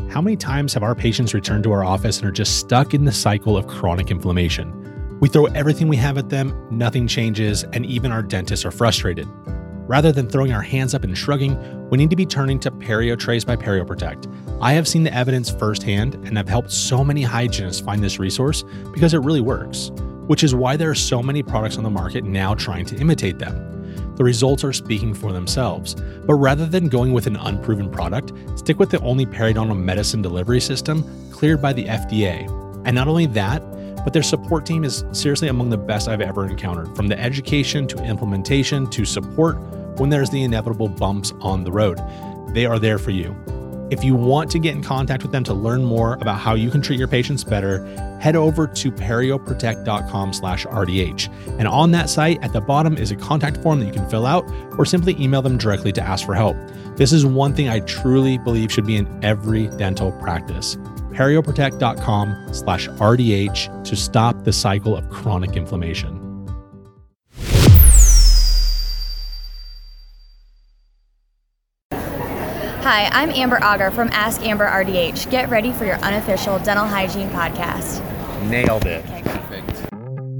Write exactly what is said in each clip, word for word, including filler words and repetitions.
How many times have our patients returned to our office and are just stuck in the cycle of chronic inflammation? We throw everything we have at them, nothing changes, and even our dentists are frustrated. Rather than throwing our hands up and shrugging, we need to be turning to PerioTrace by PerioProtect. I have seen the evidence firsthand and have helped so many hygienists find this resource because it really works, which is why there are so many products on the market now trying to imitate them. The results are speaking for themselves, but rather than going with an unproven product, stick with the only periodontal medicine delivery system cleared by the F D A. And not only that, but their support team is seriously among the best I've ever encountered, from the education to implementation to support when there's the inevitable bumps on the road. They are there for you. If you want to get in contact with them to learn more about how you can treat your patients better, head over to perioprotect.com slash RDH. And on that site, at the bottom is a contact form that you can fill out or simply email them directly to ask for help. This is one thing I truly believe should be in every dental practice. perioprotect.com slash RDH to stop the cycle of chronic inflammation. Hi, I'm Amber Auger from Ask Amber R D H. Get ready for your unofficial dental hygiene podcast. Nailed it. Okay. Perfect.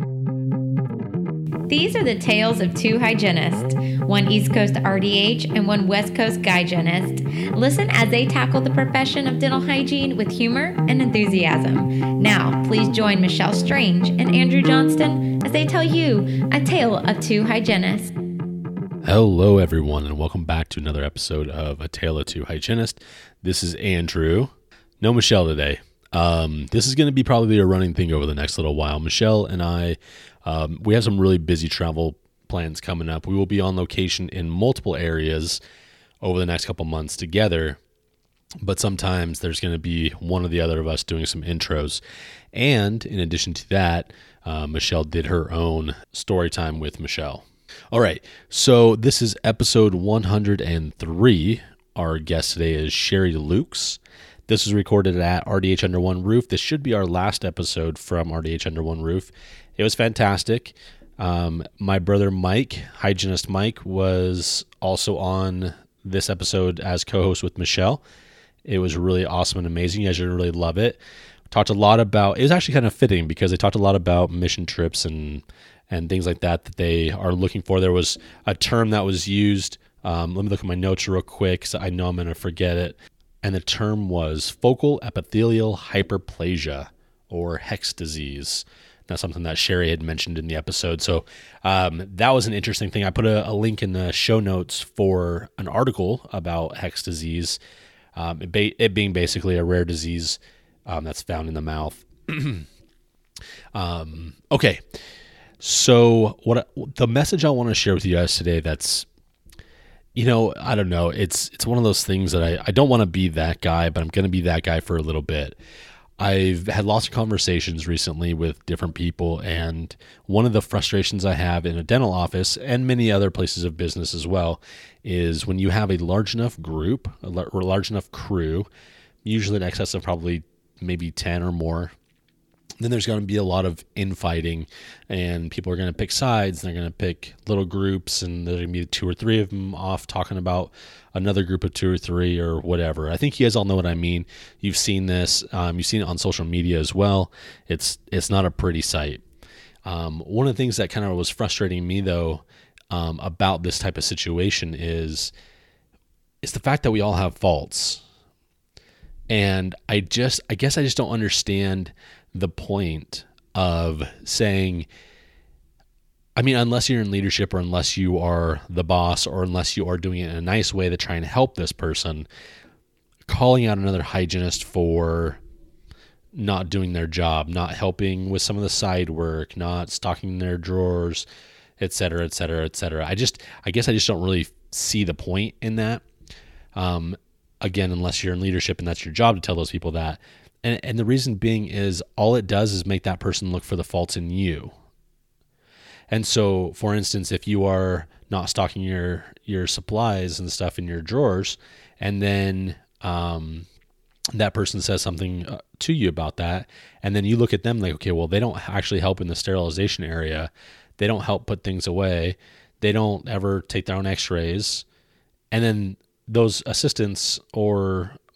These are the tales of two hygienists, one East Coast R D H and one West Coast hygienist. Listen as they tackle the profession of dental hygiene with humor and enthusiasm. Now, please join Michelle Strange and Andrew Johnston as they tell you a tale of two hygienists. Hello, everyone, and welcome back to another episode of A Tale of Two Hygienists. This is Andrew. No Michelle today. Um, this is going to be probably a running thing over the next little while. Michelle and I, um, we have some really busy travel plans coming up. We will be on location in multiple areas over the next couple months together, but sometimes there's going to be one or the other of us doing some intros. And in addition to that, uh, Michelle did her own story time with Michelle. All right, so this is episode one hundred three. Our guest today is Sherry Lukes. This was recorded at R D H Under One Roof. This should be our last episode from R D H Under One Roof. It was fantastic. Um, my brother Mike, hygienist Mike, was also on this episode as co-host with Michelle. It was really awesome and amazing. You guys should really love it. Talked a lot about, it was actually kind of fitting because they talked a lot about mission trips and and things like that that they are looking for. There was a term that was used. Um, let me look at my notes real quick because I know I'm going to forget it. And the term was focal epithelial hyperplasia, or Hex disease. That's something that Sherry had mentioned in the episode. So um, that was an interesting thing. I put a, a link in the show notes for an article about Hex disease, um, it, ba- it being basically a rare disease um, that's found in the mouth. um, okay. So what the message I want to share with you guys today, that's, you know, I don't know. It's, it's one of those things that I, I don't want to be that guy, but I'm going to be that guy for a little bit. I've had lots of conversations recently with different people, and one of the frustrations I have in a dental office and many other places of business as well is when you have a large enough group or large enough crew, usually in excess of probably maybe ten or more, then there's going to be a lot of infighting, and people are going to pick sides. And they're going to pick little groups, and there's going to be two or three of them off talking about another group of two or three or whatever. I think you guys all know what I mean. You've seen this. Um, you've seen it on social media as well. It's it's not a pretty sight. Um, one of the things that kind of was frustrating me, though, um, about this type of situation is, is the fact that we all have faults. And I just, I guess I just don't understand the point of saying, I mean, unless you're in leadership or unless you are the boss or unless you are doing it in a nice way to try and help this person, calling out another hygienist for not doing their job, not helping with some of the side work, not stocking their drawers, et cetera, et cetera, et cetera. I just, I guess I just don't really see the point in that. Um, again, unless you're in leadership and that's your job to tell those people that. And, and the reason being is all it does is make that person look for the faults in you. And so, for instance, if you are not stocking your, your supplies and stuff in your drawers, and then um, that person says something to you about that, and then you look at them like, okay, well, they don't actually help in the sterilization area. They don't help put things away. They don't ever take their own x-rays. And then those assistants or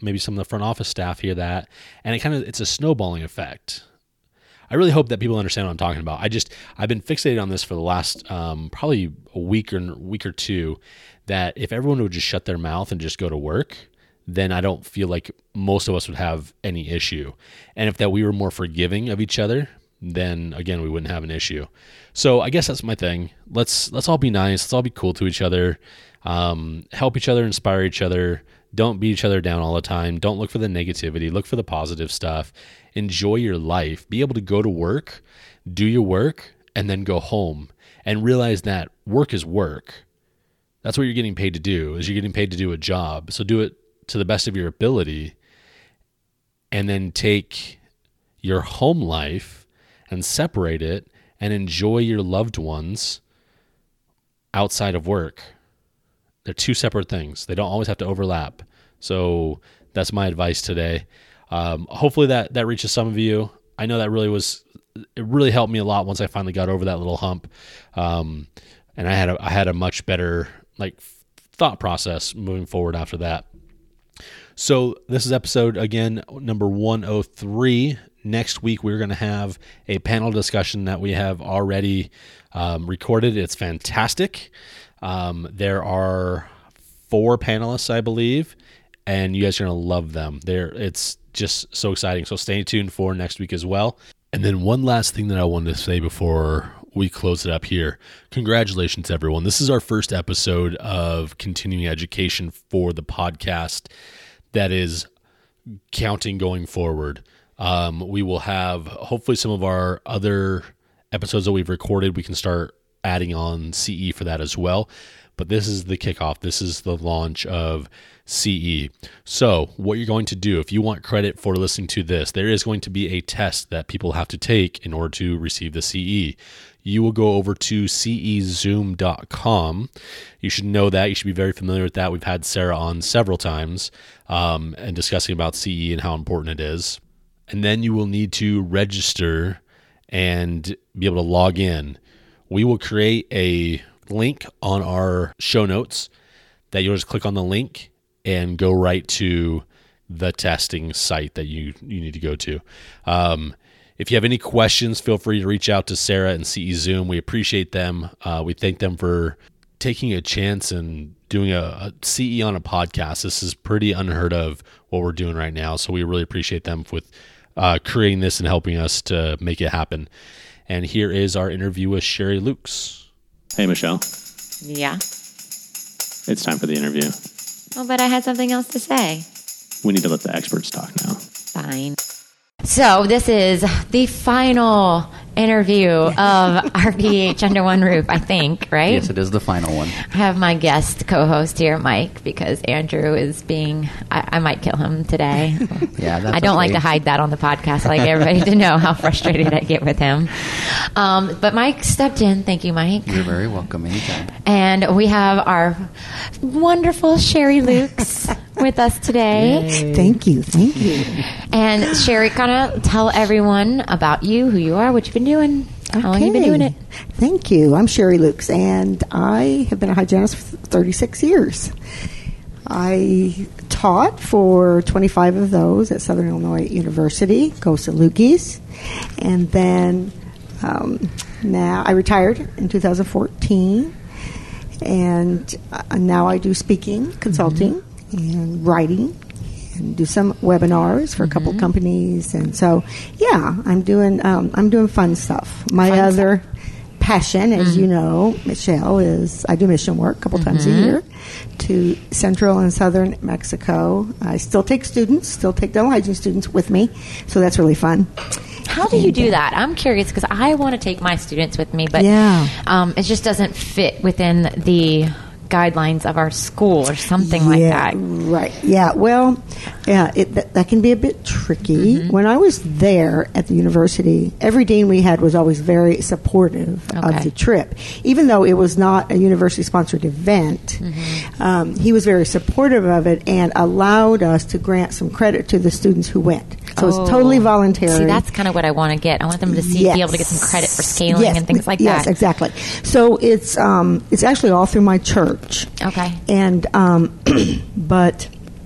maybe some of the front office staff hear that, and it kind of it's a snowballing effect. I really hope that people understand what I'm talking about. I just I've been fixated on this for the last um, probably a week or week or two. That if everyone would just shut their mouth and just go to work, then I don't feel like most of us would have any issue. And if that we were more forgiving of each other, then again we wouldn't have an issue. So I guess that's my thing. Let's let's all be nice. Let's all be cool to each other. Um, help each other, inspire each other. Don't beat each other down all the time. Don't look for the negativity. Look for the positive stuff. Enjoy your life. Be able to go to work, do your work, and then go home and realize that work is work. That's what you're getting paid to do, is you're getting paid to do a job. So do it to the best of your ability, and then take your home life and separate it and enjoy your loved ones outside of work. They're two separate things. They don't always have to overlap. So that's my advice today. Um, hopefully that, that reaches some of you. I know that really was, it really helped me a lot once I finally got over that little hump. Um, and I had a, I had a much better like thought process moving forward after that. So this is episode, again, number one oh three. Next week, we're going to have a panel discussion that we have already um, recorded. It's fantastic. Um, there are four panelists, I believe, and you guys are going to love them. They're, it's just so exciting. So stay tuned for next week as well. And then one last thing that I wanted to say before we close it up here. Congratulations, everyone. This is our first episode of continuing education for the podcast that is counting going forward. Um, we will have hopefully some of our other episodes that we've recorded. We can start adding on C E for that as well. But this is the kickoff. This is the launch of C E. So what you're going to do, if you want credit for listening to this, there is going to be a test that people have to take in order to receive the C E. You will go over to C E zoom dot com. You should know that. You should be very familiar with that. We've had Sarah on several times um, and discussing about C E and how important it is. And then you will need to register and be able to log in. We will create a link on our show notes that you'll just click on the link and go right to the testing site that you, you need to go to. Um, if you have any questions, feel free to reach out to Sarah and C E Zoom. We appreciate them. Uh, we thank them for taking a chance and doing a, a C E on a podcast. This is pretty unheard of what we're doing right now. So we really appreciate them with uh, creating this and helping us to make it happen. And here is our interview with Sherry Lukes. Hey, Michelle. Yeah. It's time for the interview. Oh, but I had something else to say. We need to let the experts talk now. Fine. So this is the final interview of R D H Under One Roof, I think, right? Yes, it is the final one. I have my guest co-host here, Mike, because Andrew is being, I, I might kill him today. Yeah, that's I don't okay. like to hide that on the podcast. I like everybody to know how frustrated I get with him. Um, but Mike stepped in. Thank you, Mike. You're very welcome anytime. And we have our wonderful Sherry Lukes with us today. Yay. Thank you. Thank you. And Sherry, kind of tell everyone about you, who you are, what you've been doing, how long you've been doing it. Thank you. I'm Sherry Lukes, and I have been a hygienist for thirty-six years. I taught for twenty-five of those at Southern Illinois University, go Salukis, and then um, now I retired in two thousand fourteen, and uh, now I do speaking, consulting, mm-hmm. and writing, and do some webinars for a couple mm-hmm. companies, and so yeah, I'm doing um, I'm doing fun stuff. My fun other stuff. passion, as mm-hmm. you know, Michelle, is I do mission work a couple mm-hmm. times a year to Central and Southern Mexico. I still take students, still take dental hygiene students with me, so that's really fun. How do you do that? I'm curious because I want to take my students with me, but Yeah. um, it just doesn't fit within the guidelines of our school or something like Yeah, that. right. Yeah, well, yeah, it, that, that can be a bit tricky. Mm-hmm. When I was there at the university, every dean we had was always very supportive Okay. of the trip. Even though it was not a university-sponsored event, Mm-hmm. um, he was very supportive of it and allowed us to grant some credit to the students who went. So Oh. it's totally voluntary. See, that's kind of what I want to get. I want them to see, Yes. be able to get some credit for scaling Yes, and things like yes, that. exactly. So it's um, it's actually all through my church. Okay. And um, but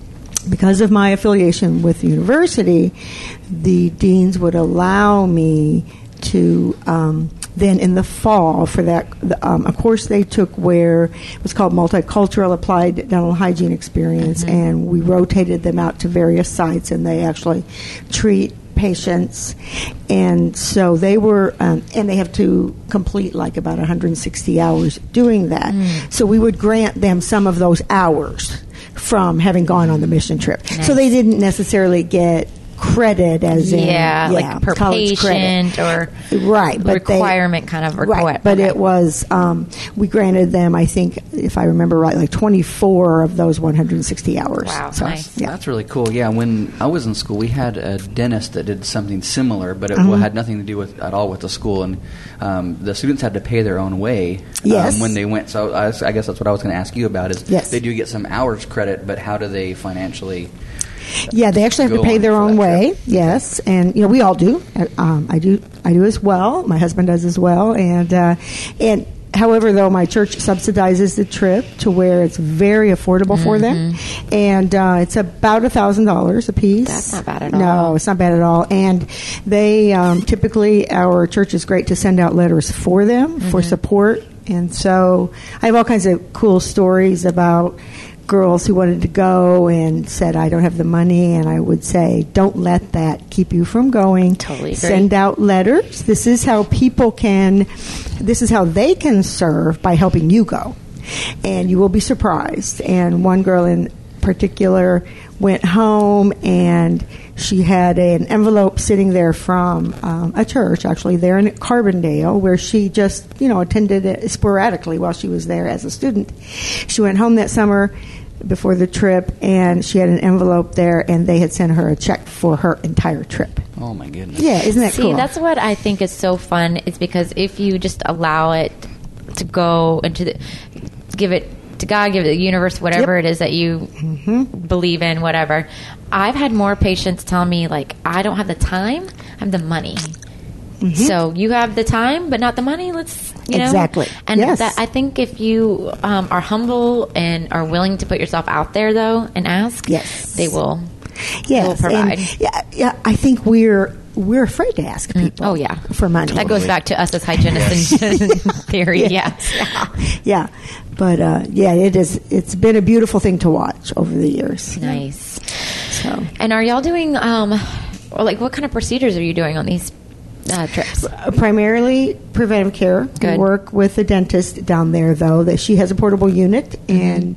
because of my affiliation with the university, the deans would allow me to um, then in the fall for that um, a course they took where it was called Multicultural Applied Dental Hygiene Experience, mm-hmm. and we rotated them out to various sites, and they actually treat patients. And so they were, um, and they have to complete like about one hundred sixty hours doing that. Mm. So we would grant them some of those hours from having gone on the mission trip. Nice. So they didn't necessarily get credit as in yeah, yeah like per college patient credit. or right, but requirement they, kind of right, requirement. but okay. it was um, we granted them, I think, if I remember right, like twenty-four of those one hundred sixty hours. Wow, so, nice. Yeah. That's really cool. Yeah, when I was in school, we had a dentist that did something similar, but it Uh-huh. had nothing to do with at all with the school, and um, the students had to pay their own way Yes. um, when they went. So I, was- I guess that's what I was going to ask you about. Is Yes. they do get some hours credit, but how do they financially? Yeah, they actually have Go to pay on their for own that way. trip. Yes, and you know we all do. Uh, Um, I do. I do as well. My husband does as well. And uh, and however, though, my church subsidizes the trip to where it's very affordable for them, and uh, it's about a thousand dollars a piece. That's not bad at no, all. No, it's not bad at all. And they um, typically, our church is great to send out letters for them for support. And so I have all kinds of cool stories about girls who wanted to go and said, I don't have the money, and I would say, don't let that keep you from going. Totally agree. Send out letters. This is how people can, this is how they can serve by helping you go. And you will be surprised. And one girl in particular went home, and she had an envelope sitting there from um, a church, actually there in Carbondale, where she just, you know, attended it sporadically while she was there as a student. She went home that summer before the trip, and she had an envelope there, and they had sent her a check for her entire trip. Oh my goodness! Yeah, isn't that See, cool? that's what I think is so fun. Is because if you just allow it to go into the, give it to God, give it to the universe, whatever Yep. it is that you Mm-hmm. believe in, whatever. I've had more patients tell me like, I don't have the time, I have the money. Mm-hmm. So you have the time, but not the money. Let's, you know, Exactly. And Yes. that, I think if you um, are humble and are willing to put yourself out there, though, and ask, Yes. they will. Yes, will provide. and yeah, yeah. I think we're we're afraid to ask people. Oh, yeah. for money. That goes back to us as hygienists in theory. Yes. Yeah. Yeah, but uh, yeah, it is. It's been a beautiful thing to watch over the years. Nice. So, And are y'all doing, um, or like, what kind of procedures are you doing on these uh, trips? uh, primarily preventive care. Good. We work with a dentist down there, though, that she has a portable unit, and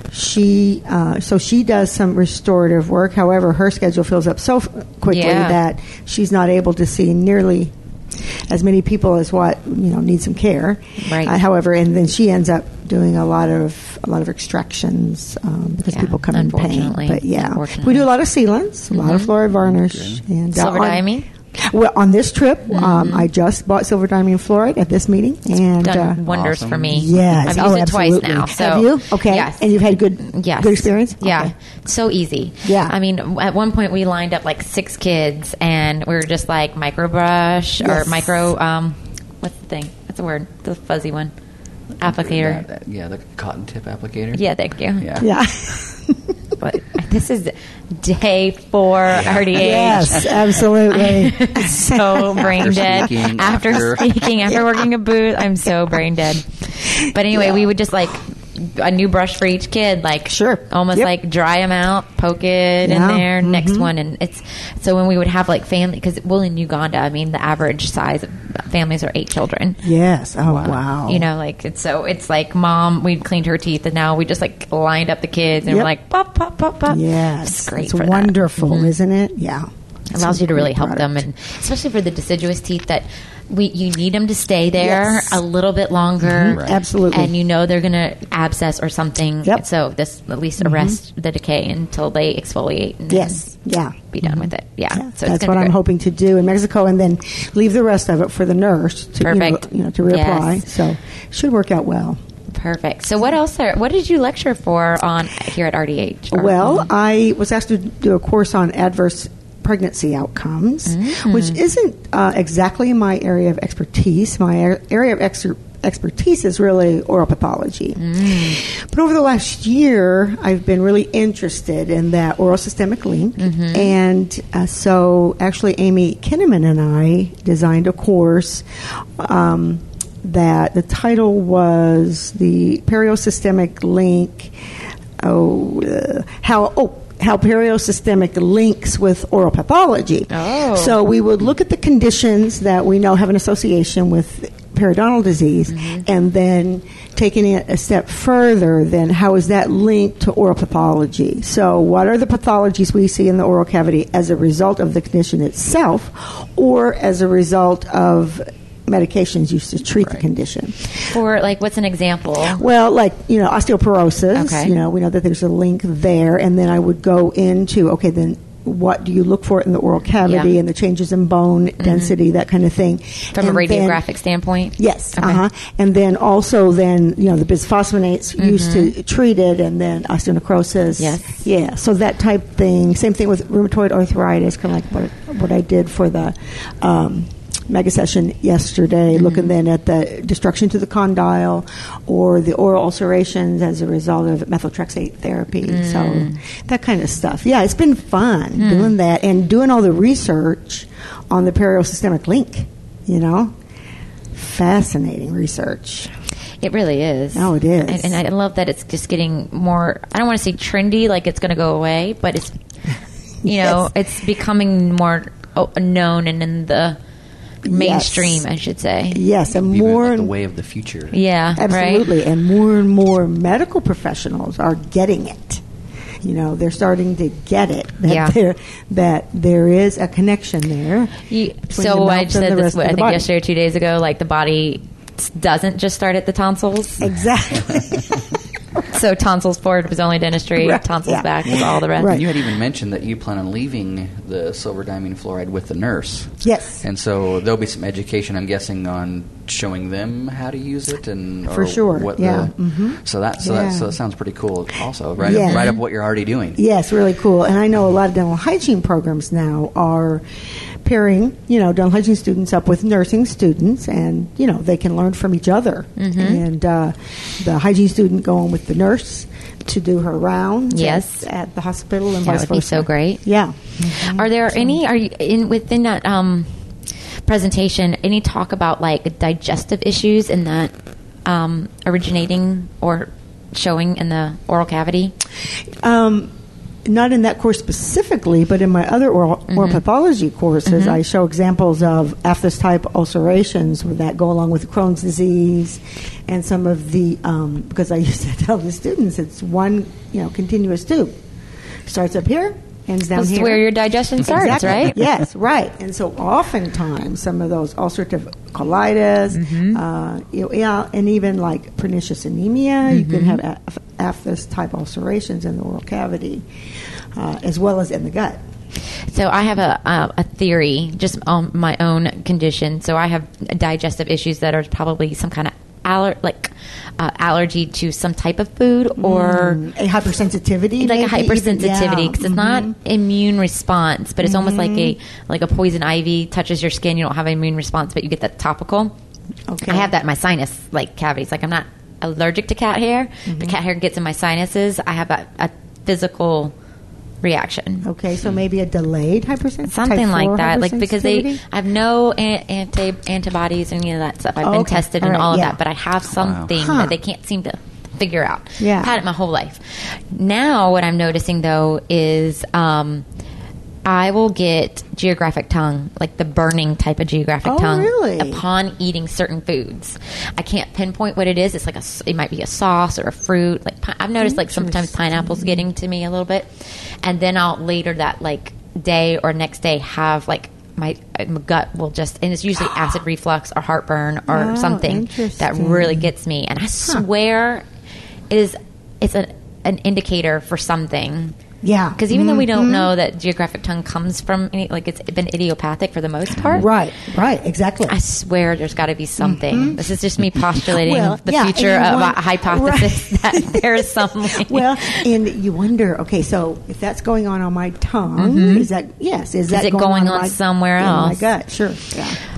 she uh, so she does some restorative work. However, her schedule fills up so f- quickly Yeah. that she's not able to see nearly as many people as what you know need some care. Right. Uh, however, and then she ends up doing a lot of a lot of extractions um, because Yeah, people come in pain. unfortunately. But yeah, Unfortunately. we do a lot of sealants, a lot of fluoride varnish, and uh, Silver on- diamine? Well, on this trip, um, I just bought silver diamine fluoride at this meeting, and Done uh, wonders Awesome. for me. yes, I've oh, used it twice absolutely. now. So have you? Okay, Yes. and you've had good, Yes. good experience. Yeah. Okay. So easy. Yeah. I mean, at one point we lined up like six kids and we were just like micro brush Yes. or micro, um, what's the thing? What's the word? The fuzzy one. Applicator. That- that- yeah, the cotton tip applicator. Yeah, thank you. Yeah. Yeah. But this is day four R D H. Yes, absolutely. So brain After dead speaking, after, after- speaking after working a booth. I'm so brain dead. But anyway, we would just like a new brush for each kid, like Sure. almost Yep. like dry them out, poke it in Yeah. there, next Mhm. one, and it's so when we would have like family because well in Uganda, I mean the average size of families are eight children. Yes. Oh wow. You know, like it's so it's like mom, we cleaned her teeth, and now we just like lined up the kids, and Yep. we're like pop, pop, pop, pop. Yes, it's great. It's for that. wonderful, Mhm. isn't it? Yeah. It allows you to really Great help them, product. and especially for the deciduous teeth that we you need them to stay there Yes. a little bit longer. Mhm. Right. Absolutely. and you know they're going to abscess or something. Yep. So this at least arrest the decay until they exfoliate. And Yes. Yeah. be done with it. Yeah, Yeah, so it's that's gonna what be I'm good. hoping to do in Mexico, and then leave the rest of it for the nurse to you know, Perfect. you know, to reapply. Yes. So should work out well. Perfect. So what else? Are, what did you lecture for on here at R D H? Or- Well, I was asked to do a course on adverse pregnancy outcomes, Mm. which isn't uh, exactly my area of expertise. My ar- area of ex- expertise is really oral pathology. Mm. But over the last year, I've been really interested in that oral systemic link. Mm-hmm. And uh, so actually Amy Kinnaman and I designed a course um, that the title was the Periosystemic Link, oh, uh, how, oh, how periosystemic links with oral pathology. Oh. So we would look at the conditions that we know have an association with periodontal disease, mm-hmm. and then taking it a step further, then how is that linked to oral pathology? So what are the pathologies we see in the oral cavity as a result of the condition itself, or as a result of medications used to treat right. the condition? For, like, what's an example? Well, like, you know, osteoporosis. Okay. You know, we know that there's a link there. And then I would go into, okay, then what do you look for in the oral cavity yeah. and the changes in bone mm-hmm. density, that kind of thing. From and a radiographic then, standpoint? Yes. Okay. Uh-huh. And then also then, you know, the bisphosphonates mm-hmm. used to treat it, and then osteonecrosis. Yes. Yeah. So that type thing. Same thing with rheumatoid arthritis, kind of like what, what I did for the um, mega session yesterday, mm-hmm. looking then at the destruction to the condyle or the oral ulcerations as a result of methotrexate therapy. Mm. So that kind of stuff. Yeah, it's been fun mm. doing that and doing all the research on the periosystemic link, you know. Fascinating research. It really is. Oh, it is. And, and I love that it's just getting more, I don't want to say trendy, like it's going to go away, but it's, you yes. know, it's becoming more known and in the mainstream, yes. I should say. Yes, and Even more like the way of the future. Yeah, absolutely, right? And more and more medical professionals are getting it. You know, they're starting to get it. That yeah. there, that there is a connection there. You, so I said this, I think body. yesterday or two days ago. Like the body doesn't just start at the tonsils. Exactly. So tonsils forward was only dentistry, right. tonsils yeah. back was all the rest. Right. You had even mentioned that you plan on leaving the silver diamine fluoride with the nurse. Yes. And so there'll be some education, I'm guessing, on showing them how to use it and for or sure. What yeah. The, mm-hmm. So that so yeah. that so that sounds pretty cool. Also, right yeah. up, right up what you're already doing. Yes, really cool. And I know a lot of dental hygiene programs now are pairing, you know, dental hygiene students up with nursing students, and you know they can learn from each other. Mm-hmm. And uh, the hygiene student going with the nurse to do her rounds yes. at, at the hospital, and that vice would versa. be so great. Yeah. Mm-hmm. Are there so. any? Are you in within that um, presentation? Any talk about like digestive issues in that um, originating or showing in the oral cavity? Um, Not in that course specifically, but in my other oral, mm-hmm. oral pathology courses, mm-hmm. I show examples of aphthous-type ulcerations that go along with Crohn's disease, and some of the um, because I used to tell the students it's one you know continuous tube, starts up here, ends down That's here. That's where your digestion starts, exactly. right? Yes, right. And so oftentimes some of those ulcerative colitis, mm-hmm. uh, you know, yeah, and even like pernicious anemia, mm-hmm. you can have aph- aphthous-type ulcerations in the oral cavity, uh, as well as in the gut. So I have a uh, a theory, just on my own condition. So I have digestive issues that are probably some kind of aller- like uh, allergy to some type of food, or mm, a hypersensitivity, like maybe? a hypersensitivity, because yeah. it's mm-hmm. not immune response, but it's mm-hmm. almost like a like a poison ivy touches your skin. You don't have an immune response, but you get that topical. Okay, I have that in my sinus like cavities. Like I'm not allergic to cat hair, mm-hmm. but cat hair gets in my sinuses. I have a, a physical reaction. Okay, so maybe a delayed hypersensitivity, something like that, like because they I have no an- anti antibodies and any of that stuff. I've oh, been okay. tested all and right, all of yeah. that, but I have something wow. huh. that they can't seem to figure out. Yeah, I've had it my whole life. Now, what I'm noticing though is um, I will get geographic tongue, like the burning type of geographic oh, tongue, really? upon eating certain foods. I can't pinpoint what it is. It's like a, it might be a sauce or a fruit. Like pi- I've noticed, like sometimes pineapple's getting to me a little bit, and then I'll later that like day or next day have like my, my gut will just, and it's usually acid reflux or heartburn or oh, something that really gets me. And I swear, huh. it is it's a, an indicator for something. Yeah, because even mm-hmm. though we don't know that geographic tongue comes from any, like it's been idiopathic for the most part. Right, right, exactly. I swear there's got to be something. Mm-hmm. This is just me postulating well, the yeah, future of want, a hypothesis right. that there is some link. Well, and you wonder, okay, so if that's going on on my tongue, mm-hmm. is that, yes, is that is it going, going on, on my, somewhere in else? my gut, sure, yeah.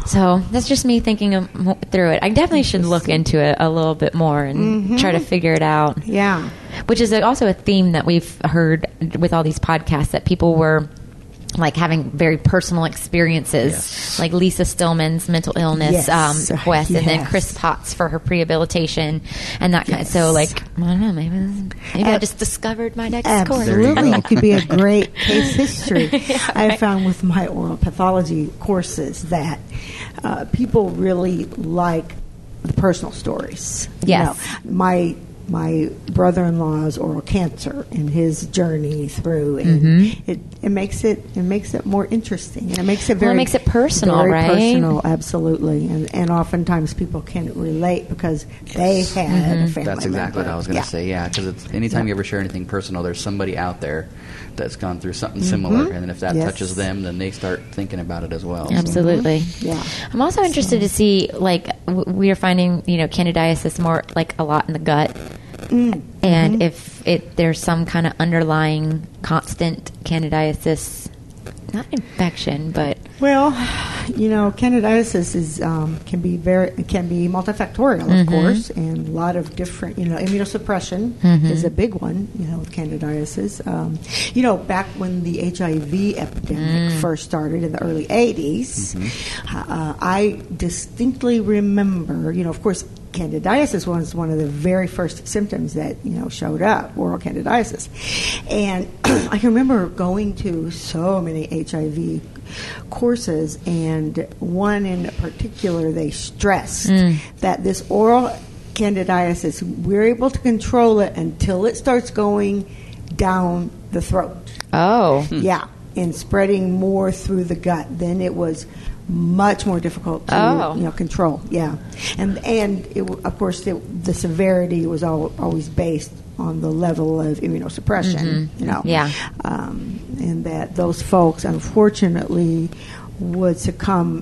So that's just me thinking of, mo- through it. I definitely should look into it a little bit more and Mm-hmm. try to figure it out. Yeah. Which is also a theme that we've heard with all these podcasts, that people were like having very personal experiences, Yes. like Lisa Stillman's mental illness Yes. um, quest, and then Yes. Chris Potts for her prehabilitation and that kind. Yes. So, like, I don't know, maybe maybe I Ab- just discovered my next Absolutely. course. It could be a great case history. I found with my oral pathology courses that uh, people really like the personal stories. You Yes. know, my my brother-in-law's oral cancer and his journey through, and Mm-hmm. it, it makes it it makes it more interesting, and it makes it Well, it very makes it personal, very right? personal, absolutely, and and oftentimes people can relate because they had a family. That's exactly member. what I was going to Yeah. say. Yeah, because it's anytime Yeah. you ever share anything personal, there's somebody out there that's gone through something similar, and then if that Yes. touches them, then they start thinking about it as well. So- Absolutely. Yeah. I'm also interested to see, like, w- we are finding, you know, candidiasis more like a lot in the gut, Mm. and Mm-hmm. if it there's some kind of underlying constant candidiasis, not infection, but Well, you know, candidiasis is um, can be very can be multifactorial, of course, and a lot of different. You know, immunosuppression is a big one. You know, with candidiasis. Um, you know, back when the H I V epidemic first started in the early eighties, uh, I distinctly remember. You know, of course. Candidiasis was one of the very first symptoms that you know showed up, oral candidiasis, and I can remember going to so many H I V courses, and one in particular, they stressed that this oral candidiasis, we're able to control it until it starts going down the throat. oh, Yeah, and spreading more through the gut. Then it was much more difficult to Oh. you know control. Yeah, and and it, w- of course the, the severity was al- always based on the level of immunosuppression. You know, Yeah. um, and that those folks unfortunately would succumb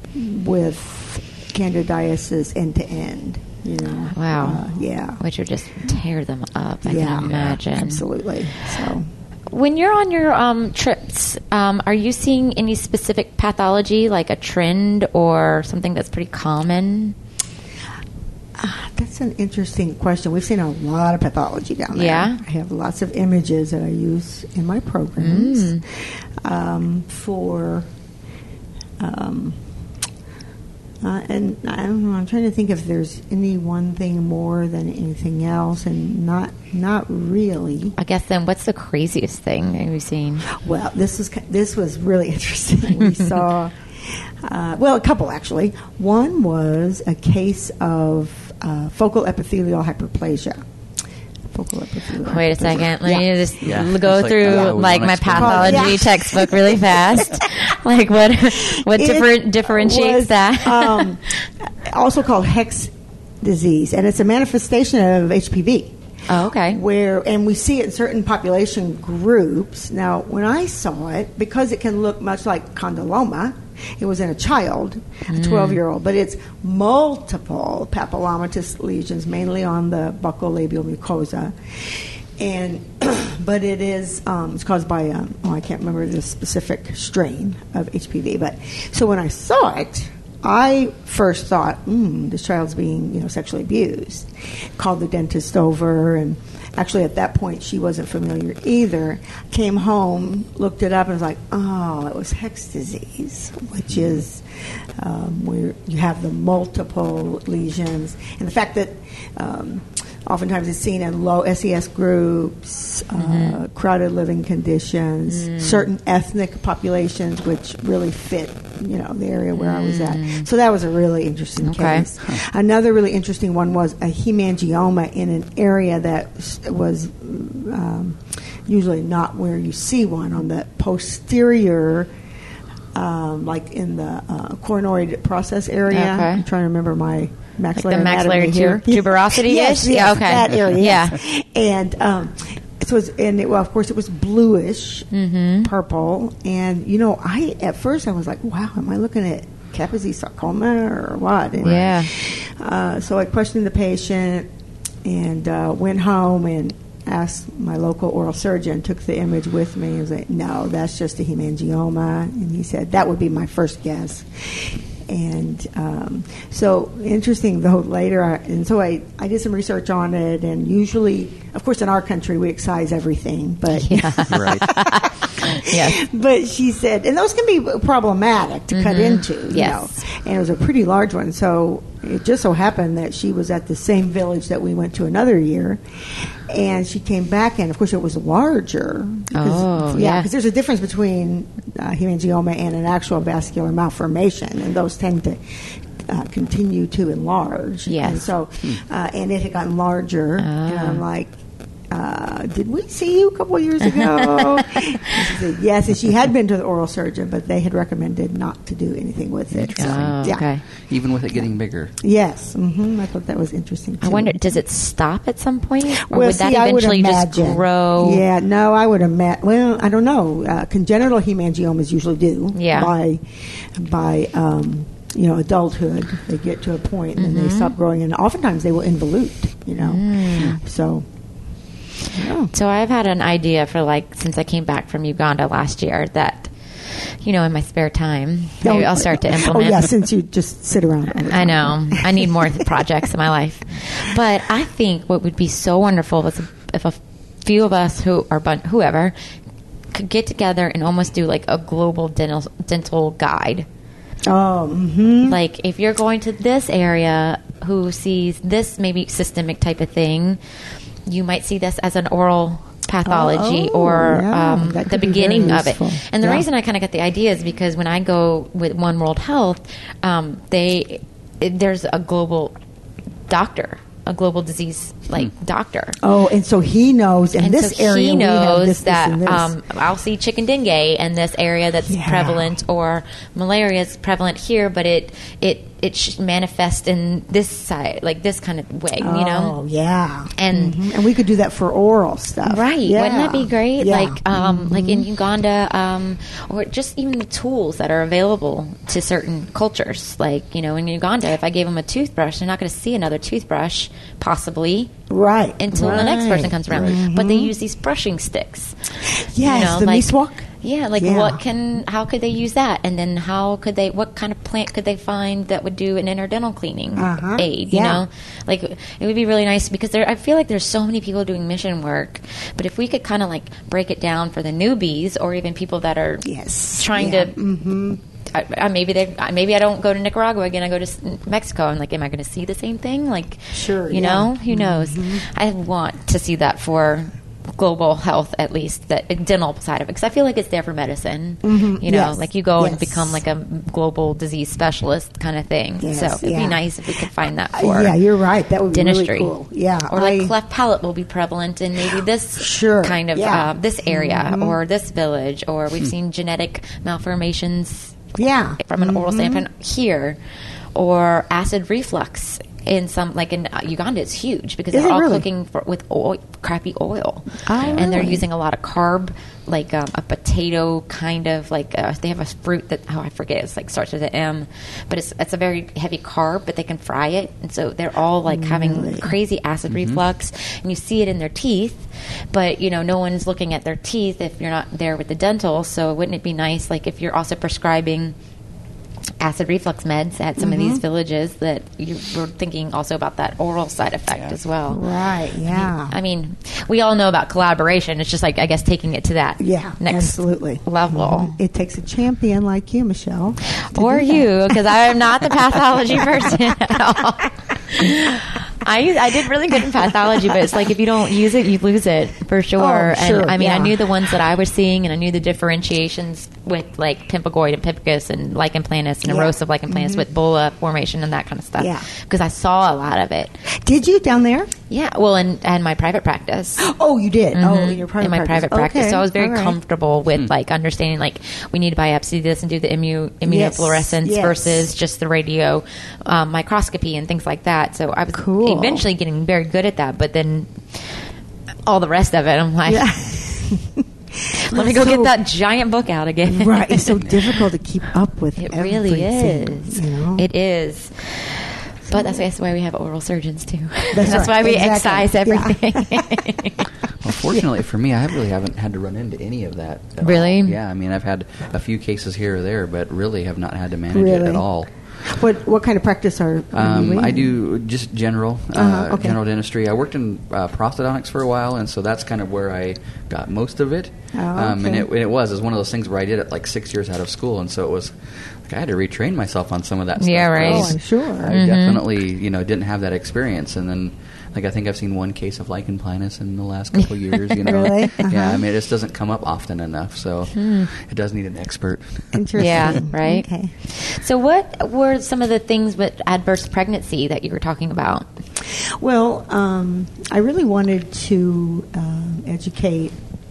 with candidiasis end to end. You know, Wow. uh, yeah, which would just tear them up, I yeah, can imagine. absolutely. So. When you're on your um, trips, um, are you seeing any specific pathology, like a trend or something that's pretty common? Ah, that's an interesting question. We've seen a lot of pathology down there. Yeah? I have lots of images that I use in my programs Mm. um, for. Um, uh, and I don't know. I'm trying to think if there's any one thing more than anything else, and not not really. I guess then, what's the craziest thing that you've seen? Well, this was this was really interesting. We saw, uh, well, a couple actually. One was a case of uh, focal epithelial hyperplasia. Focal epithelial. Wait a hyperplasia. second. Let Yeah. me just Yeah. l- go It's like, through yeah, like one my explain. pathology Yeah. textbook really fast. Like what what It different differentiates was, that? um, also called Hex disease, and it's a manifestation of H P V. Oh, okay. Where and we see it in certain population groups. Now, when I saw it, because it can look much like condyloma, it was in a child, a twelve-year-old, but it's multiple papillomatous lesions, mainly on the buccolabial mucosa. And but it is um, it's caused by um, oh, I can't remember the specific strain of H P V. But so when I saw it, I first thought, mm, this child's being you know sexually abused. Called the dentist over, and actually at that point she wasn't familiar either. Came home, looked it up, and was like, oh, it was Hex disease, which is um, where you have the multiple lesions, and the fact that. Um, Oftentimes it's seen in low S E S groups, Mm-hmm. uh, crowded living conditions, Mm. certain ethnic populations which really fit, you know, the area where I was at. Mm. So that was a really interesting Okay. case. Another really interesting one was a hemangioma in an area that s- was um, usually not where you see one, on the posterior, um, like in the uh, coronoid process area. Okay. I'm trying to remember my maxillary Like the maxillary anatomy here. tu- tuberosity-ish? Yes, Yeah, yes, okay. that area. Yeah. Yes. And um, so it was, and it, well, of course, it was bluish, Mm-hmm. purple, and you know, I at first I was like, "Wow, am I looking at Kaposi sarcoma or what?" And, Yeah. Uh, so I questioned the patient and uh, went home and asked my local oral surgeon. Took the image with me. He was like, "No, that's just a hemangioma," and he said that would be my first guess. And um, so interesting, though, later, I, and so I, I did some research on it, and usually, of course, in our country, we excise everything, but Yeah. Right. Yes. but she said, and those can be problematic to cut into, you Yes. know, and it was a pretty large one, so it just so happened that she was at the same village that we went to another year, and she came back, and of course it was larger. Because, Oh, yeah, yeah. because there's a difference between uh, hemangioma and an actual vascular malformation, and those tend to uh, continue to enlarge. Yes. And so, uh, and it had gotten larger, and I'm like, uh, did we see you a couple of years ago? And she said yes, and she had been to the oral surgeon, but they had recommended not to do anything with it. So, Oh, yeah. okay. Even with it getting bigger. Yes, hmm I thought that was interesting. I too. wonder, does it stop at some point? Or Well, would that see, I would eventually just imagine. grow? Yeah, no, I would imagine. Well, I don't know. Uh, congenital hemangiomas usually do. Yeah. By, by um, you know, adulthood, they get to a point and then Mm-hmm. they stop growing, and oftentimes they will involute. You know, Mm. so. Yeah. So I've had an idea for like since I came back from Uganda last year that, you know, in my spare time, maybe I'll start to implement. Oh yeah, since you just sit around. all the I time. know. I need more projects in my life. But I think what would be so wonderful is if a few of us who are bun- whoever could get together and almost do like a global dental dental guide. Oh, mm-hmm. Like if you're going to this area who sees this maybe systemic type of thing, you might see this as an oral pathology Oh, or yeah, um, that the could be beginning very of it. useful. And the Yeah. reason I kind of got the idea is because when I go with One World Health, um, they it, there's a global doctor, a global disease like doctor. Oh, and so he knows in And this so area he we have knows this, this, that and this. Um, I'll see chicken dengue in this area that's Yeah. prevalent, or malaria is prevalent here, but it it it should manifest in this side, like this kind of way, oh, you know. yeah, And- Mhm. and we could do that for oral stuff, Right? Yeah. Wouldn't that be great? Yeah. Like, um, like in Uganda, um, or just even the tools that are available to certain cultures. Like, you know, in Uganda, if I gave them a toothbrush, they're not going to see another toothbrush, possibly, right until the next person right. comes around. But they use these brushing sticks. Yes, you know, the like, miswak. Yeah, like Yeah. what can, how could they use that? And then how could they, what kind of plant could they find that would do an interdental cleaning Uh-huh. aid, you Yeah. know? Like, it would be really nice because there, I feel like there's so many people doing mission work, but if we could kind of like break it down for the newbies or even people that are Yes, trying yeah. to, Mm-hmm. I, I, maybe they, I- maybe I don't go to Nicaragua again. I go to S- Mexico. I'm like, am I going to see the same thing? Like, Sure, you yeah. know, who knows? I want to see that for global health, at least that dental side of it, because I feel like it's there for medicine. Mhm, You know, yes, like you go and yes. become like a global disease specialist kind of thing. Yes, so it'd yeah. be nice if we could find that Uh, for yeah, you're right. That would be dentistry. really cool. Yeah, or like I- cleft palate will be prevalent in maybe this Sure, kind of yeah. uh, this area Mhm. or this village, or Hmm. we've seen genetic malformations Yeah. from an oral Mhm. standpoint here, or acid reflux in some, like in uh, Uganda, it's huge because Is they're it all really? cooking for, with oil, crappy oil, Oh, and they're really? using a lot of carb, like um, a potato kind of like uh, they have a fruit that oh I forget it's like starts with an M, but it's it's a very heavy carb, but they can fry it, and so they're all like having Really? crazy acid reflux, and you see it in their teeth, but you know no one's looking at their teeth if you're not there with the dental. So wouldn't it be nice, like if you're also prescribing acid reflux meds at some of these villages, that you were thinking also about that oral side effect as well. Right. Yeah. I mean, we all know about collaboration. It's just like, I guess, taking it to that yeah. next absolutely. level. Mhm. It takes a champion like you, Michelle, to Or do that. you, because I am not the pathology person at all. I use, I did really good in pathology, but it's like if you don't use it, you lose it for sure. Oh, sure, and I mean, I yeah. knew the ones that I was seeing, and I knew the differentiations with like pemphigoid and pemphigus and lichen planus and Yeah. erosive lichen planus with bulla formation and that kind of stuff. Yeah. Because I saw a lot of it. Did you down there? Yeah. Well, and and my private practice. Oh, you did. Oh, Mhm. in your private in my practice. private practice. Okay. So I was very All right. comfortable with like understanding like we need to biopsy this and do the immu- immunofluorescence Yes. versus just the radio um, microscopy and things like that. So I was Cool. eventually getting very good at that, but then all the rest of it, I'm like, Yeah. let me go So- get that giant book out again. Right. It's so difficult to keep up with It really everything, is. You know? It is. But that's, that's why we have oral surgeons too. That's That's, right. why we Exactly. excise Yeah. everything. Well, fortunately for me, I really haven't had to run into any of that. at Really? all. Yeah, I mean, I've had a few cases here or there, but really have not had to manage it Really? at all. What what kind of practice are, are you Um, in? I do just general, uh, Uh-huh, okay. general dentistry. I worked in uh, prosthodontics for a while, and so that's kind of where I got most of it. Oh, um, and okay. it, and it was, it was one of those things where I did it like six years out of school, and so it was like I had to retrain myself on some of that stuff. Yeah, right. Oh, I'm sure. I definitely, you know, didn't have that experience, and then. Like I think I've seen one case of lichen planus in the last couple of years. You know, Really? Uh-huh. yeah. I mean, it just doesn't come up often enough, so it does need an expert. Interesting. Yeah, right. Okay. So what were some of the things with adverse pregnancy that you were talking about? Well, um, I really wanted to um, educate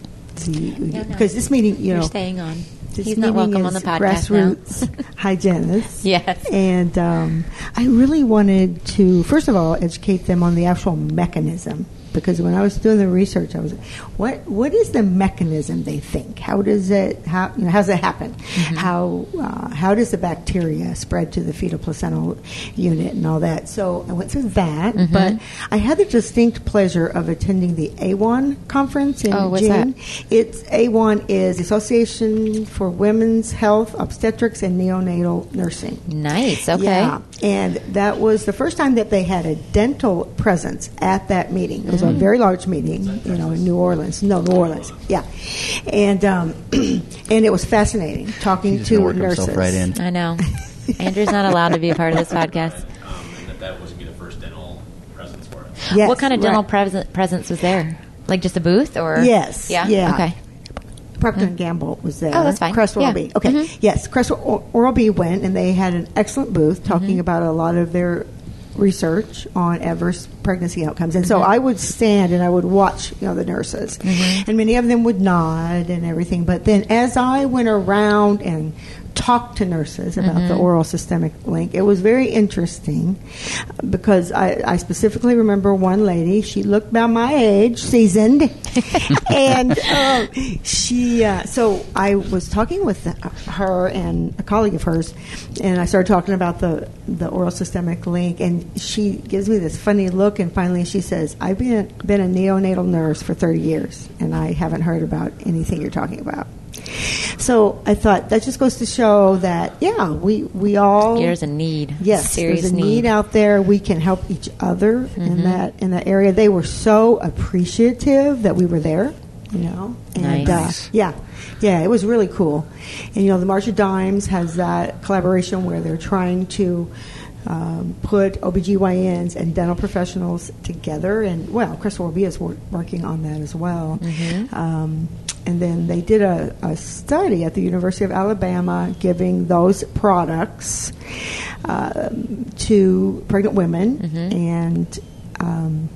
the no. because this meeting, you You're know, staying on. this He's not meeting welcome on the is podcast now. grassroots hygienists. Yes. And um, I really wanted to, first of all, educate them on the actual mechanism. Because when I was doing the research, I was, what what is the mechanism they think? How does it how you know how does it happen? Mm-hmm. How uh, how does the bacteria spread to the fetal placental unit and all that? So I went through that, Mm-hmm. but I had the distinct pleasure of attending the A one conference in Oh, what's June. that? It's A one is Association for Women's Health, Obstetrics, and Neonatal Nursing. Nice. Okay. Yeah, and that was the first time that they had a dental presence at that meeting. It was a very large meeting, you know, in New Orleans. No, New Orleans. Yeah, and um, and it was fascinating talking He's just to gonna work nurses. himself right in. I know. Andrew's not allowed to be a part of this podcast. Um, and that that was going to be the first dental presence for it. Yes, What kind of dental right. present, presence was there? Like just a booth or? Yes, Yeah. yeah. Okay. Procter and Gamble was there. Oh, that's fine. Crest Oral Yeah. B. Okay. Mhm. Yes, Crest Oral B went, and they had an excellent booth talking Mm-hmm. about a lot of their research on adverse pregnancy outcomes. And so Mm-hmm. I would stand and I would watch, you know, the nurses. Mm-hmm. And many of them would nod and everything. But then as I went around and talked to nurses about Mm-hmm. the oral systemic link, it was very interesting because I, I specifically remember one lady, she looked about my age, seasoned, and um, she, uh, so I was talking with her and a colleague of hers, and I started talking about the, the oral systemic link, and she gives me this funny look, and finally she says, I've been, been a neonatal nurse for thirty years, and I haven't heard about anything you're talking about. So I thought that just goes to show that, yeah, we, we all... There's a need. Yes, Serious there's a need. out there. We can help each other Mm-hmm. in that in that area. They were so appreciative that we were there, you know. And, Nice. Uh, yeah, yeah, it was really cool. And you know, the March of Dimes has that collaboration where they're trying to um, put O B G Y Ns and dental professionals together. And well, Crest Oral B is wor- working on that as well. Mm-hmm. Um, and then they did a, a study at the University of Alabama giving those products um, to pregnant women, Mm-hmm. and um,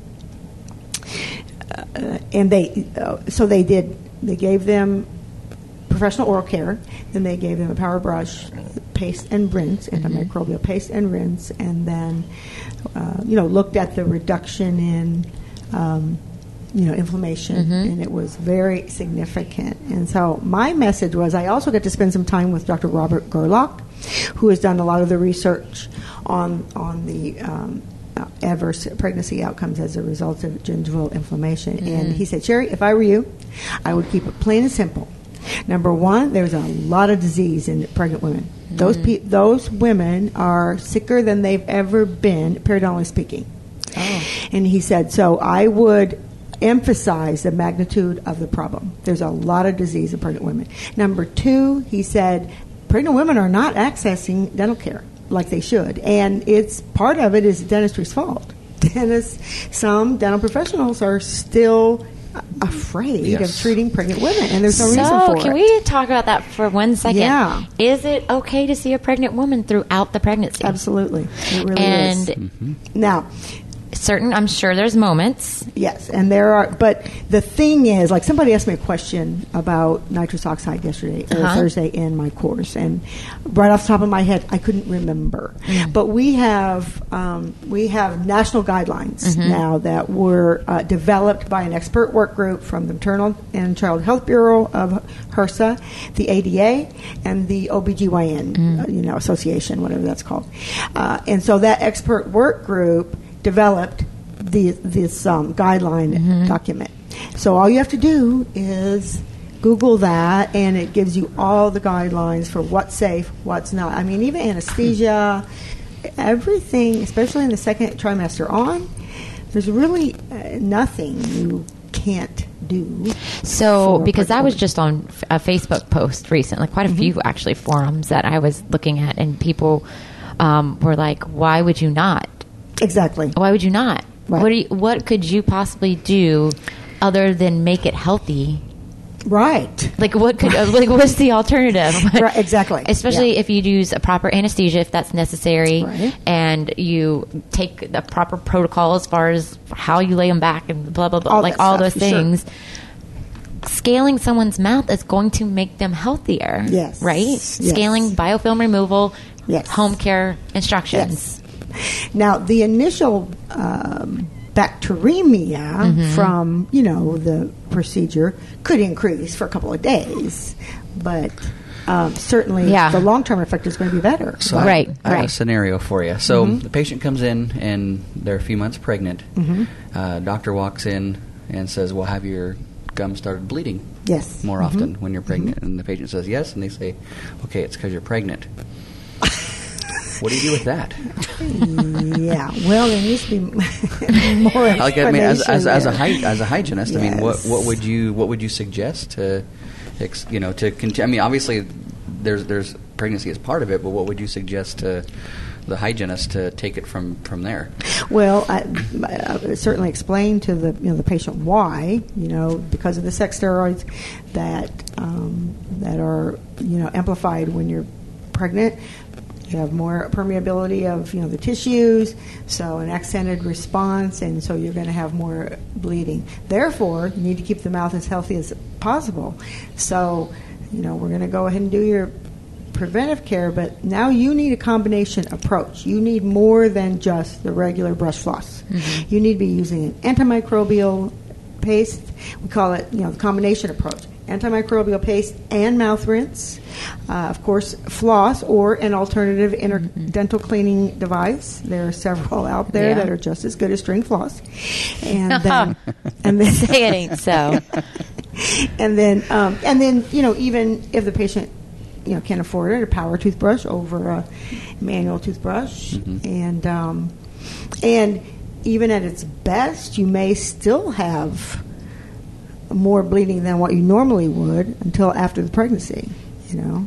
uh, and they uh, so they did they gave them professional oral care, then they gave them a power brush, paste and rinse, antimicrobial paste and rinse, and then uh, you know looked at the reduction in um, you know inflammation, and it was very significant. And so my message was, I also got to spend some time with Doctor Robert Gerlach, who has done a lot of the research on on the um, uh, adverse pregnancy outcomes as a result of gingival inflammation. And he said, Sherry, if I were you, I would keep it plain and simple. Number one, there's a lot of disease in pregnant women. Those pe- those women are sicker than they've ever been, periodontally speaking. Oh. And he said, so I would emphasize the magnitude of the problem. There's a lot of disease in pregnant women. Number two, he said, pregnant women are not accessing dental care like they should. And it's part of it is dentistry's fault. Dentists, some dental professionals are still afraid Yes. of treating pregnant women, and there's no So, reason for can it. we talk about that for one second? Yeah. Is it okay to see a pregnant woman throughout the pregnancy? Absolutely. It really And is. Now, certain, I'm sure there's moments. yes, and there are, but the thing is, like somebody asked me a question about nitrous oxide yesterday or Uh-huh. Thursday in my course, and right off the top of my head, I couldn't remember. But we have um, we have national guidelines now that were uh, developed by an expert work group from the Maternal and Child Health Bureau of HRSA, the A D A, and the O B G Y N, uh, you know, association, whatever that's called. Uh, and so that expert work group developed the, this um, guideline document. So all you have to do is Google that, and it gives you all the guidelines for what's safe, what's not. I mean, even anesthesia, everything, especially in the second trimester on, there's really uh, nothing you can't do. So, for because I was fertility. just on f- a Facebook post recently, quite a few actually forums that I was looking at, and people um, were like, "Why would you not? Exactly. Why would you not? Right. What do you, what could you possibly do other than make it healthy?" Right. Like what could uh, like what's the alternative? Right, exactly. Especially Yeah. if you use a proper anesthesia if that's necessary, Right. and you take the proper protocol as far as how you lay them back and blah blah blah, All like that all stuff, those sure. things. Scaling someone's mouth is going to make them healthier. Yes. Right. Yes. Scaling, biofilm removal, Yes. home care instructions. Yes. Now, the initial um, bacteremia Mm-hmm. from, you know, the procedure could increase for a couple of days, but um, certainly Yeah. the long-term effect is going to be better. So I- Right, I have a right. scenario for you. So the patient comes in and they're a few months pregnant. Uh, doctor walks in and says, "Well, have your gums started bleeding Yes. more often when you're pregnant?" And the patient says yes, and they say, "Okay, it's because you're pregnant." What do you do with that? Yeah. Well, there needs to be more Like, I mean, as, as, as a explanation hy- as a hygienist, I mean, what Yes. what would you what would you suggest to, ex, you know, to continue? I mean, obviously, there's there's pregnancy as part of it, but what would you suggest to the hygienist to take it from, from there? Well, I, I would certainly explain to the you know the patient why you know because of the sex steroids that um, that are you know amplified when you're pregnant. You have more permeability of you know the tissues, so an accented response, and so you're going to have more bleeding. Therefore, you need to keep the mouth as healthy as possible. So, you know, we're going to go ahead and do your preventive care, but now you need a combination approach. You need more than just the regular brush floss. You need to be using an antimicrobial paste. We call it, you know, the combination approach. Antimicrobial paste and mouth rinse. Uh, of course, floss or an alternative inner dental cleaning device. There are several out there Yeah. that are just as good as string floss. And then, and then Say it ain't so. and then um, and then you know even if the patient you know can't afford it, a power toothbrush over a manual toothbrush, and um, and even at its best, you may still have more bleeding than what you normally would until after the pregnancy. You know.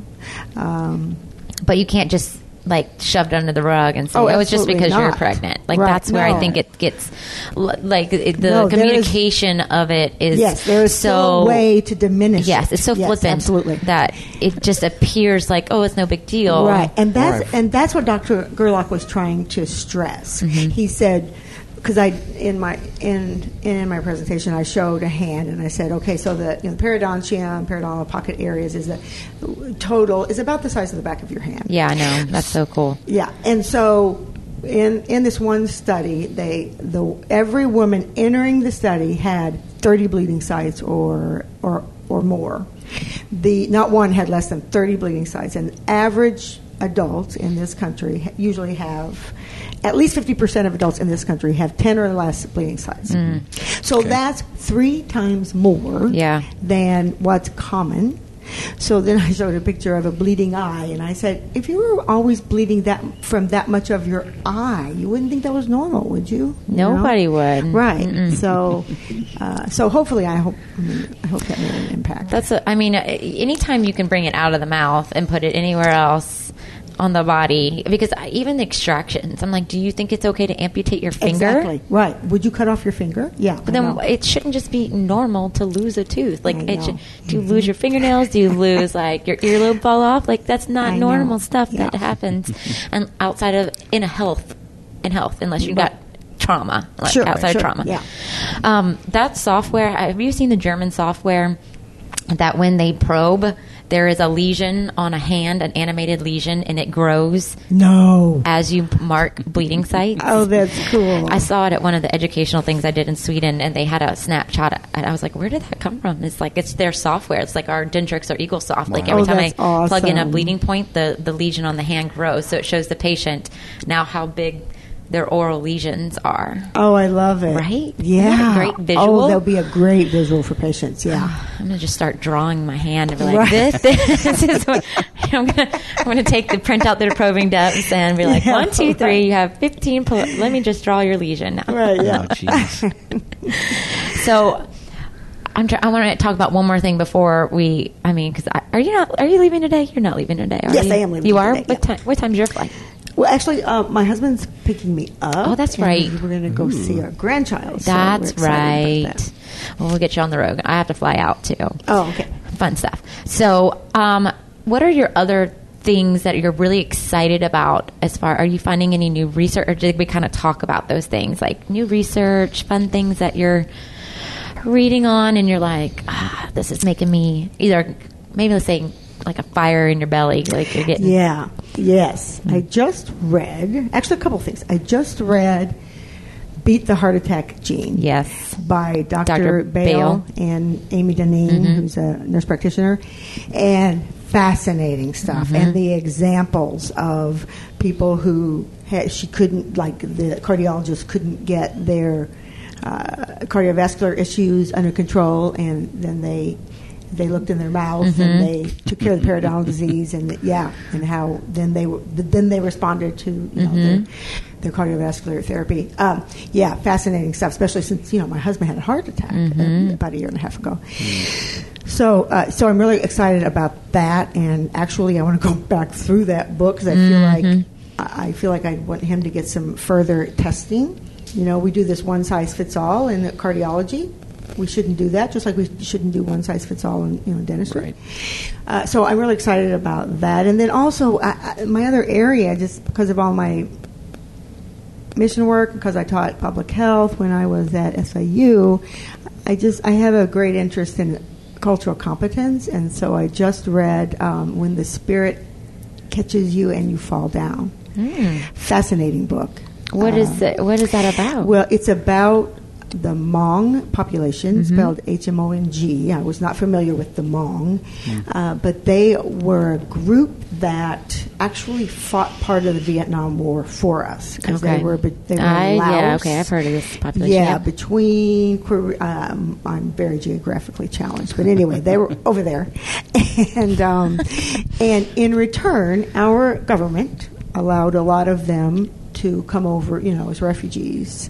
Um, But you can't just like shoved under the rug and say, Oh, "Oh, it's just absolutely because you're not. pregnant." Like Right, that's where I no. think it gets l- like it, the No, there is- communication of it is yes, there is so still a way to diminish. yes, it. it's so Yes, flippant absolutely. that it just appears like, "Oh, it's no big deal." Right, and that's Right. and that's what Doctor Gerlach was trying to stress. He said, because I in my in in my presentation I showed a hand and I said, okay, so the you know, periodontium, periodontal pocket areas is the total is about the size of the back of your hand. Yeah, I know. That's so cool. Yeah, and so in in this one study, they the every woman entering the study had thirty bleeding sites or or or more. The not one had less than thirty bleeding sites, and average adults in this country ha- usually have at least fifty percent of adults in this country have ten or less bleeding sites. So that's three times more Yeah. than what's common. So then I showed a picture of a bleeding eye, and I said, if you were always bleeding that from that much of your eye, you wouldn't think that was normal, would you? You know? Nobody would. Right. So, uh, so hopefully, I hope I, mean, I hope that made an impact. That's a, I mean, uh, anytime you can bring it out of the mouth and put it anywhere else on the body, because I, even the extractions, I'm like, do you think it's okay to amputate your finger? Exactly. Right. Would you cut off your finger? Yeah. But then it shouldn't just be normal to lose a tooth. Like, I it know. should, do you lose your fingernails? Do you lose like your earlobe fall off? Like that's not I know. normal stuff that Yeah. happens, and outside of in a health, in health, unless you got trauma, like Sure, outside sure, trauma. yeah. Um, that software. Have you seen the German software? That when they probe, there is a lesion on a hand, an animated lesion, and it grows No. as you mark bleeding sites. Oh, that's cool. I saw it at one of the educational things I did in Sweden, and they had a snapshot, and I was like, "Where did that come from?" It's like it's their software. It's like our Dentrix or EagleSoft. Like every Oh, time I that's plug in a awesome. bleeding point, the the lesion on the hand grows, so it shows the patient now how big their oral lesions are. Oh, I love it. Right? Yeah. Isn't that a great visual? Oh, that'll be a great visual for patients. Yeah. I'm going to just start drawing my hand and be like, Right. this, this is what I'm going to I'm going to take the print out their probing depths and be like, Yeah. one, two, three, you have fifteen. Pull- let me just draw your lesion now. Right. Oh, Yeah. jeez. So I'm try- I want to talk about one more thing before we, I mean, because are you not, are you leaving today? You're not leaving today, are Yes, you? I am leaving You are? today, What, yeah. time, what time's your flight? Well, actually, uh, my husband's picking me up. Oh, that's and right. We're going to go see our grandchild. so we're That's excited right. about that. Well, we'll get you on the road. I have to fly out too. Oh, okay. Fun stuff. So, um, what are your other things that you're really excited about as far, are you finding any new research, or did we kind of talk about those things, like new research, fun things that you're reading on and you're like, ah, this is making me either, maybe let's say like a fire in your belly, like you're getting. Yeah. Yes. I just read, actually, a couple things. I just read Beat the Heart Attack Gene. Yes. By Doctor Doctor Bale, Bale. and Amy Deneen, Mm-hmm. who's a nurse practitioner. And fascinating stuff. Mm-hmm. And the examples of people who had, she couldn't, like the cardiologist couldn't get their uh, cardiovascular issues under control, and then they they looked in their mouth Mm-hmm. and they took care of the periodontal disease, and yeah, and how then they were then they responded to you know their, Mm-hmm. their cardiovascular therapy. Um, yeah, fascinating stuff, especially since you know my husband had a heart attack Mm-hmm. uh, about a year and a half ago. So, uh, so I'm really excited about that, and actually, I want to go back through that book because I feel Mm-hmm. like I I feel like I want him to get some further testing. You know, we do this one size fits all in cardiology. We shouldn't do that, just like we shouldn't do one size fits all in you know dentistry. Right. Uh, so I'm really excited about that, and then also I, I, my other area, just because of all my mission work, because I taught public health when I was at S I U, I just I have a great interest in cultural competence, and so I just read um, When the Spirit Catches You and You Fall Down. Mm. Fascinating book. What is Uh, it? What is that about? Well, it's about the Hmong population, Mm-hmm. spelled H M O N G. I was not familiar with the Hmong, Mm. uh, but they were a group that actually fought part of the Vietnam War for us because Okay. they were be- they were in I, Laos. yeah, okay, I've heard of this population. Yeah, Yeah. between Korea, um, I'm very geographically challenged, but anyway, they were over there, and um, and in return, our government allowed a lot of them to come over, you know, as refugees,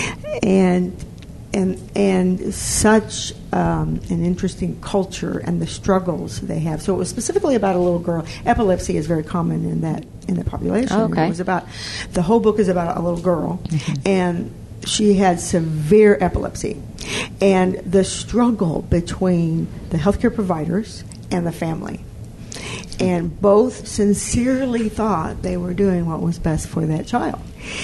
and and and such um, an interesting culture and the struggles they have. So it was specifically about a little girl. Epilepsy is very common in that in the population. Oh, okay. It was about the whole book is about a little girl, and she had severe epilepsy, and the struggle between the healthcare providers and the family. And both sincerely thought they were doing what was best for that child.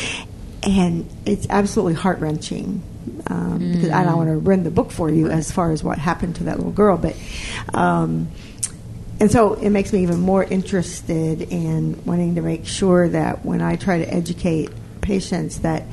And it's absolutely heart-wrenching. Um, Mm. because I don't want to ruin the book for you as far as what happened to that little girl. But um, and so it makes me even more interested in wanting to make sure that when I try to educate patients that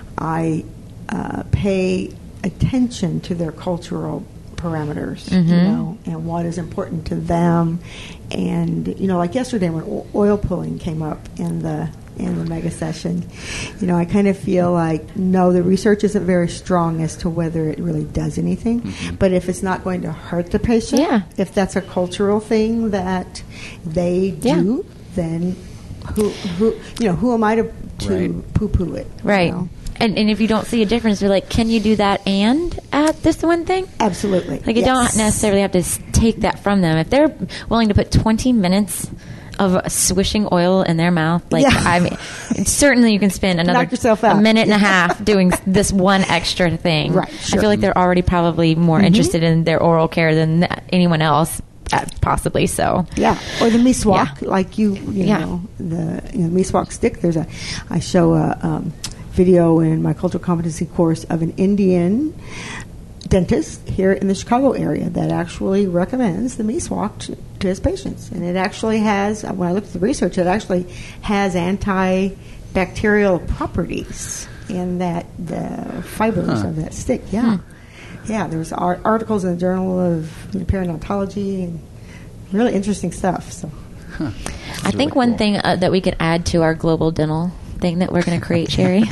I uh, pay attention to their cultural parameters, Mm-hmm. you know, and what is important to them. And, you know, like yesterday when o- oil pulling came up in the in the mega session, you know, I kind of feel like, no, the research isn't very strong as to whether it really does anything. Mm-hmm. But if it's not going to hurt the patient, Yeah. if that's a cultural thing that they Yeah. do, then who, who, you know, who am I to, to Right. poo-poo it? you Right. know? And and if you don't see a difference, you're like, can you do that and add this one thing? Absolutely. Like, you don't Yes. necessarily have to s- take that from them. If they're willing to put twenty minutes of swishing oil in their mouth, like, Yeah. I mean, certainly you can spend another Knock yourself a out. minute and a Yeah. half doing this one extra thing. Right, I sure. feel like they're already probably more Mhm. interested in their oral care than th- anyone else, uh, possibly. So, Yeah, or the miswak, Yeah. like you, you Yeah. know, the you know, miswak stick. There's a, I show a um, video in my cultural competency course of an Indian dentist here in the Chicago area that actually recommends the miswak to, to his patients, and it actually has. When I looked at the research, it actually has antibacterial properties in that the fibers Huh. of that stick. Yeah, yeah. There's ar- articles in the Journal of you know, Periodontology and really interesting stuff. So. I think one thing uh, that we could add to our global dental thing that we're going to create, Sherry,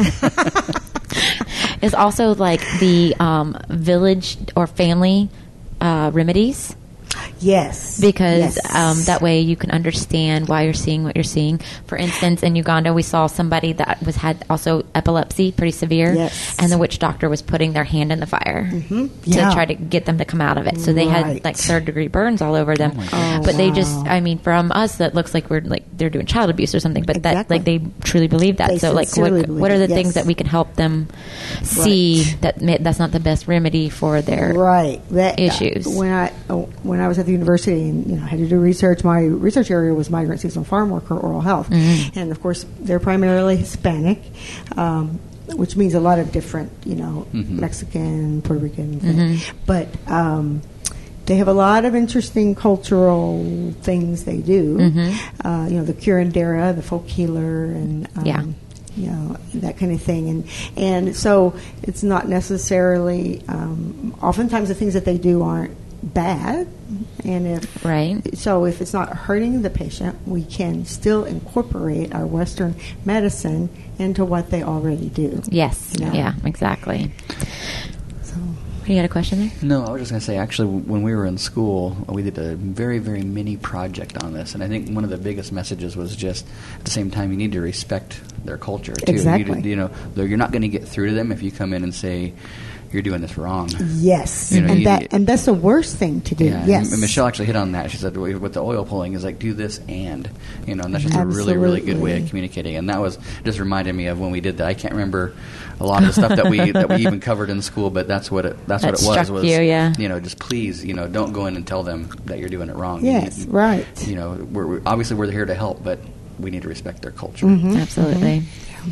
is also like the um, village or family uh, remedies. Yes. Because yes. Um, that way you can understand why you're seeing what you're seeing. For instance, in Uganda, we saw somebody that was had also epilepsy, pretty severe, yes. and the witch doctor was putting their hand in the fire mm-hmm. to yeah. try to get them to come out of it. So they right. had like third degree burns all over them. Oh oh, but they wow. just, I mean, from us, that looks like we're like they're doing child abuse or something. But exactly. that, like, they truly believe that. They so, like, sincerely what, believe what are the it, yes. things that we can help them see Right. that may, that's not the best remedy for their right that, issues? Uh, when I oh, when I was at the university and you know had to do research, my research area was migrant seasonal farm worker oral health, Mm-hmm. and of course they're primarily Hispanic, um, which means a lot of different, you know, Mhm. Mexican, Puerto Rican, Mhm. but. Um, They have a lot of interesting cultural things they do. Mm-hmm. Uh, you know, the curandera, the folk healer, and um, Yeah. you know, that kind of thing. And and so it's not necessarily. Um, oftentimes, the things that they do aren't bad, and if Right. so, if it's not hurting the patient, we can still incorporate our Western medicine into what they already do. Yes. You know? Yeah, exactly. So. You got a question there? No, I was just going to say, actually, when we were in school, we did a very, very mini project on this. And I think one of the biggest messages was just, at the same time, you need to respect their culture, too. Exactly. You, you know, though you're not going to get through to them if you come in and say, you're doing this wrong. Yes, You know, and you- that and that's the worst thing to do. Yeah, yes, and Michelle actually hit on that. She said with the oil pulling is like do this and you know, and that's just a really really good way of Absolutely. communicating. And that was just reminded me of when we did that. I can't remember a lot of the stuff that we that we even covered in school, but that's what it that's That what it was. struck Was you, yeah. you know, just please, you know, don't go in and tell them that you're doing it wrong. Yes, You- right. You know, we're, we're obviously we're here to help, but we need to respect their culture. Mm-hmm. Absolutely.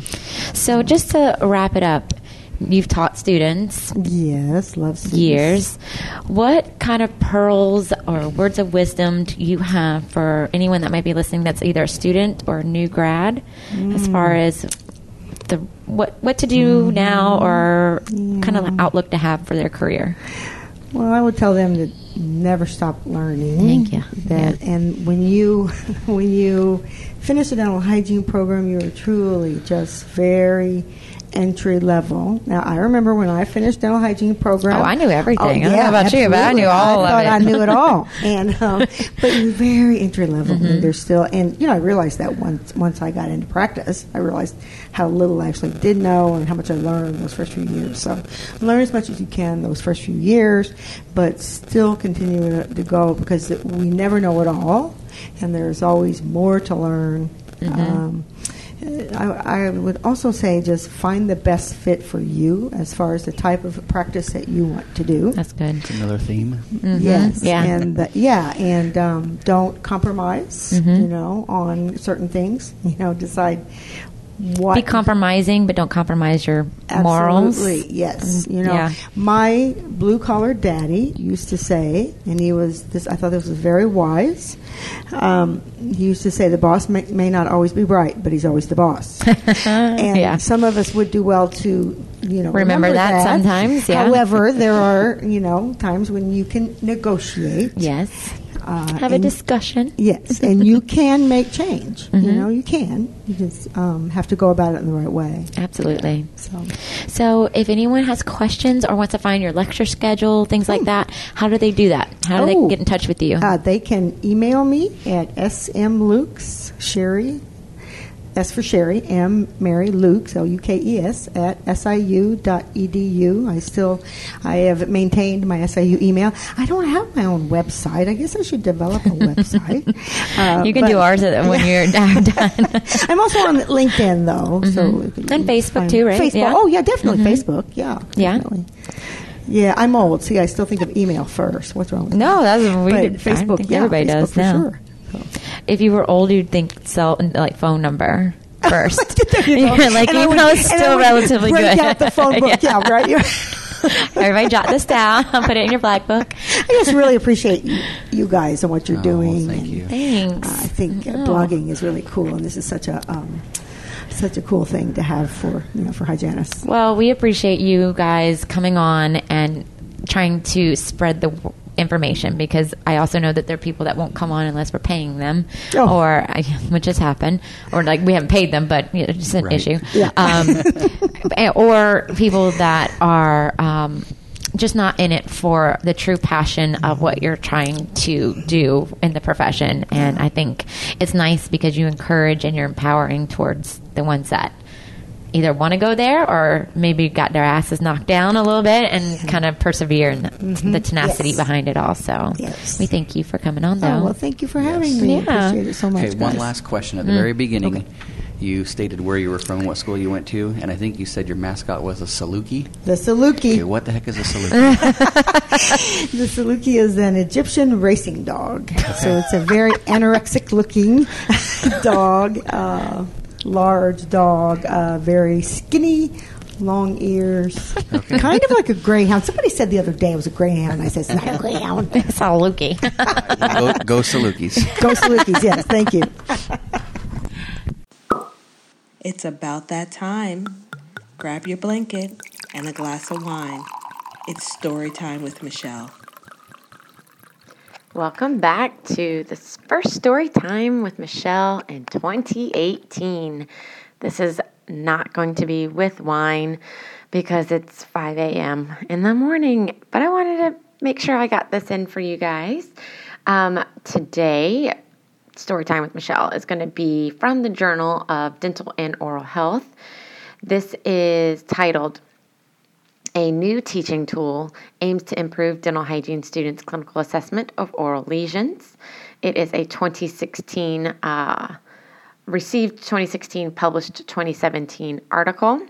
So just to wrap it up, you've taught students Yes, love students. years. What kind of pearls or words of wisdom do you have for anyone that might be listening that's either a student or a new grad as far as the what what to do now or kind of outlook to have for their career? Well, I would tell them to never stop learning. Thank you. That, and when you when you finish a dental hygiene program, you're truly just very entry level. Now, I remember when I finished dental hygiene program. Oh, I knew everything. I don't yeah, know about you, but I absolutely. knew all I of thought it. I knew it all. And um, but you're very entry level. Mm-hmm. And there's still, and you know, I realized that once once I got into practice, I realized how little I actually did know and how much I learned those first few years. So learn as much as you can those first few years, but still continue to, to go because we never know it all, and there's always more to learn. Mm-hmm. Um, I, I would also say just find the best fit for you as far as the type of practice that you want to do. That's good. It's another theme. Yes, Yeah. and the, yeah, and um, don't compromise. Mm-hmm. You know, on certain things. You know, decide what. Be compromising, but don't compromise your morals. Absolutely, yes. You know, Yeah. my blue collar daddy used to say, and he was this. I thought this was very wise. Um, he used to say, "The boss may, may not always be right, but he's always the boss." and Yeah. some of us would do well to, you know, Remember that sometimes, yeah. However, there are, you know, times when you can negotiate. Yes. Uh, Have a and- discussion. Yes, and you can make change. You Mhm. know, you can. You just um, have to go about it in the right way. Absolutely. So, So, if anyone has questions or wants to find your lecture schedule, things like that, how do they do that? How do Oh. they get in touch with you? uh, they can email me at smlukes, Sherry, S for Sherry, M Mary Lukes, L U K E S, at S I U dot E D U. I still, I have maintained my S I U email. I don't have my own website. I guess I should develop a website. Uh, you can but- do ours when you're done. I'm also on LinkedIn, though. So Mhm. And Facebook, find- too, right? Facebook. Yeah. Oh, yeah, definitely. Mhm. Facebook. Yeah. Yeah? Definitely. Yeah, I'm old. See, I still think of email first. What's wrong with No, me? that's we But did, Facebook. I think yeah, everybody Facebook does for now. sure. So. If you were old, you'd think cell like phone number first. There you go. You're like, And I even would- though it's and I still would relatively break good. out the phone book. yeah. right. You're- Everybody jot this down. Put it in your black book. I just really appreciate you, you guys and what you're Oh, doing. thank and, you. Thanks. Uh, I think uh, Oh. blogging is really cool, and this is such a um, such a cool thing to have for you know for hygienists. Well, we appreciate you guys coming on and trying to spread the information, because I also know that there are people that won't come on unless we're paying them, Oh. or I, which has happened, or like we haven't paid them, but you know, it's an Right. issue. Yeah. Um, or people that are um, just not in it for the true passion of what you're trying to do in the profession. And I think it's nice because you encourage and you're empowering towards the ones that either want to go there or maybe got their asses knocked down a little bit and kind of persevere in the, the tenacity Yes. behind it also. Yes. We thank you for coming on, though. Oh, well, thank you for having me. Yeah. Appreciate it so much. Okay, one guys. last question. At the very beginning, you stated where you were from, what school you went to, and I think you said your mascot was a Saluki. The Saluki. Okay, what the heck is a Saluki? The Saluki is an Egyptian racing dog. So it's a very anorexic-looking dog, uh, large dog, uh, very skinny, long ears, kind of like a greyhound. Somebody said the other day it was a greyhound. I said, it's not a greyhound. It's all Lukey. go, go Salukis. Go Salukis, yes, thank you. It's about that time. Grab your blanket and a glass of wine. It's story time with Michelle. Welcome back to this first story time with Michelle in twenty eighteen. This is not going to be with wine because it's five a.m. in the morning, but I wanted to make sure I got this in for you guys. Um, today, story time with Michelle is going to be from the Journal of Dental and Oral Health. This is titled, "A New Teaching Tool Aims to Improve Dental Hygiene Students' Clinical Assessment of Oral Lesions." It is a twenty sixteen, uh, received twenty sixteen, published twenty seventeen article.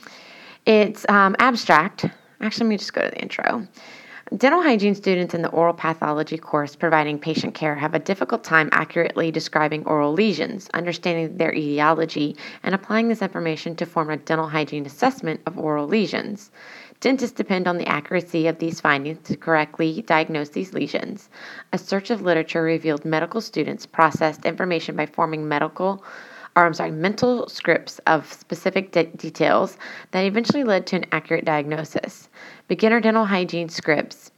It's um, abstract. Actually, let me just go to the intro. Dental hygiene students in the oral pathology course providing patient care have a difficult time accurately describing oral lesions, understanding their etiology, and applying this information to form a dental hygiene assessment of oral lesions. Dentists depend on the accuracy of these findings to correctly diagnose these lesions. A search of literature revealed medical students processed information by forming medical or I'm sorry, mental scripts of specific de- details that eventually led to an accurate diagnosis. Beginner dental hygiene scripts,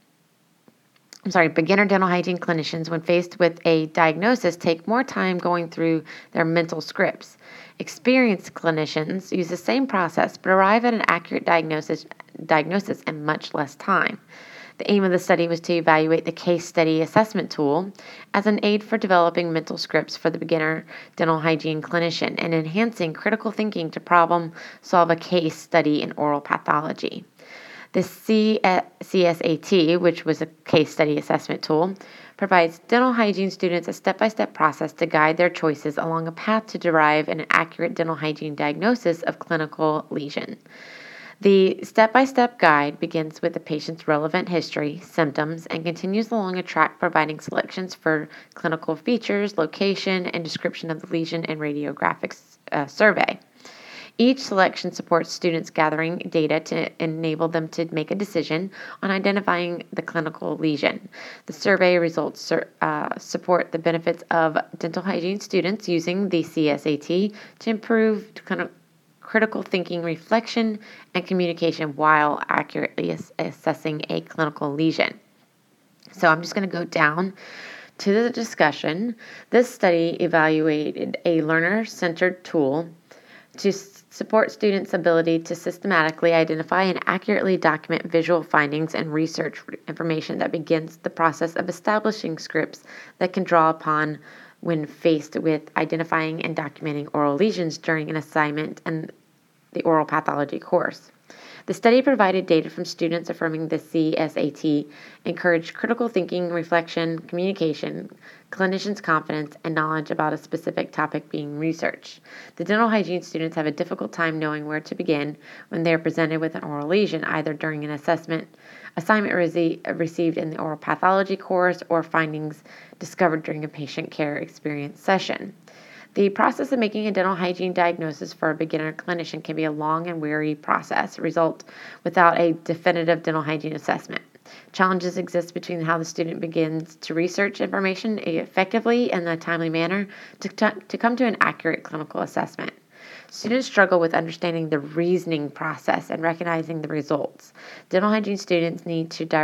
I'm sorry, beginner dental hygiene clinicians, when faced with a diagnosis, take more time going through their mental scripts. Experienced clinicians use the same process but arrive at an accurate diagnosis, diagnosis in much less time. The aim of the study was to evaluate the case study assessment tool as an aid for developing mental scripts for the beginner dental hygiene clinician and enhancing critical thinking to problem solve a case study in oral pathology. The C S A T, which was a case study assessment tool, provides dental hygiene students a step-by-step process to guide their choices along a path to derive an accurate dental hygiene diagnosis of clinical lesion. The step-by-step guide begins with the patient's relevant history, symptoms, and continues along a track providing selections for clinical features, location, and description of the lesion and radiographic uh, survey. Each selection supports students gathering data to enable them to make a decision on identifying the clinical lesion. The survey results uh, support the benefits of dental hygiene students using the C S A T to improve kind of critical thinking, reflection, and communication while accurately ass- assessing a clinical lesion. So I'm just going to go down to the discussion. This study evaluated a learner-centered tool to s- support students' ability to systematically identify and accurately document visual findings and research information that begins the process of establishing scripts that can draw upon when faced with identifying and documenting oral lesions during an assignment and the oral pathology course. The study provided data from students affirming the C S A T, encouraged critical thinking, reflection, communication, clinicians' confidence, and knowledge about a specific topic being researched. The dental hygiene students have a difficult time knowing where to begin when they are presented with an oral lesion, either during an assessment assignment rece- received in the oral pathology course or findings discovered during a patient care experience session. The process of making a dental hygiene diagnosis for a beginner clinician can be a long and weary process, result without a definitive dental hygiene assessment. Challenges exist between how the student begins to research information effectively in a timely manner to, t- to come to an accurate clinical assessment. Students struggle with understanding the reasoning process and recognizing the results. Dental hygiene students need to direct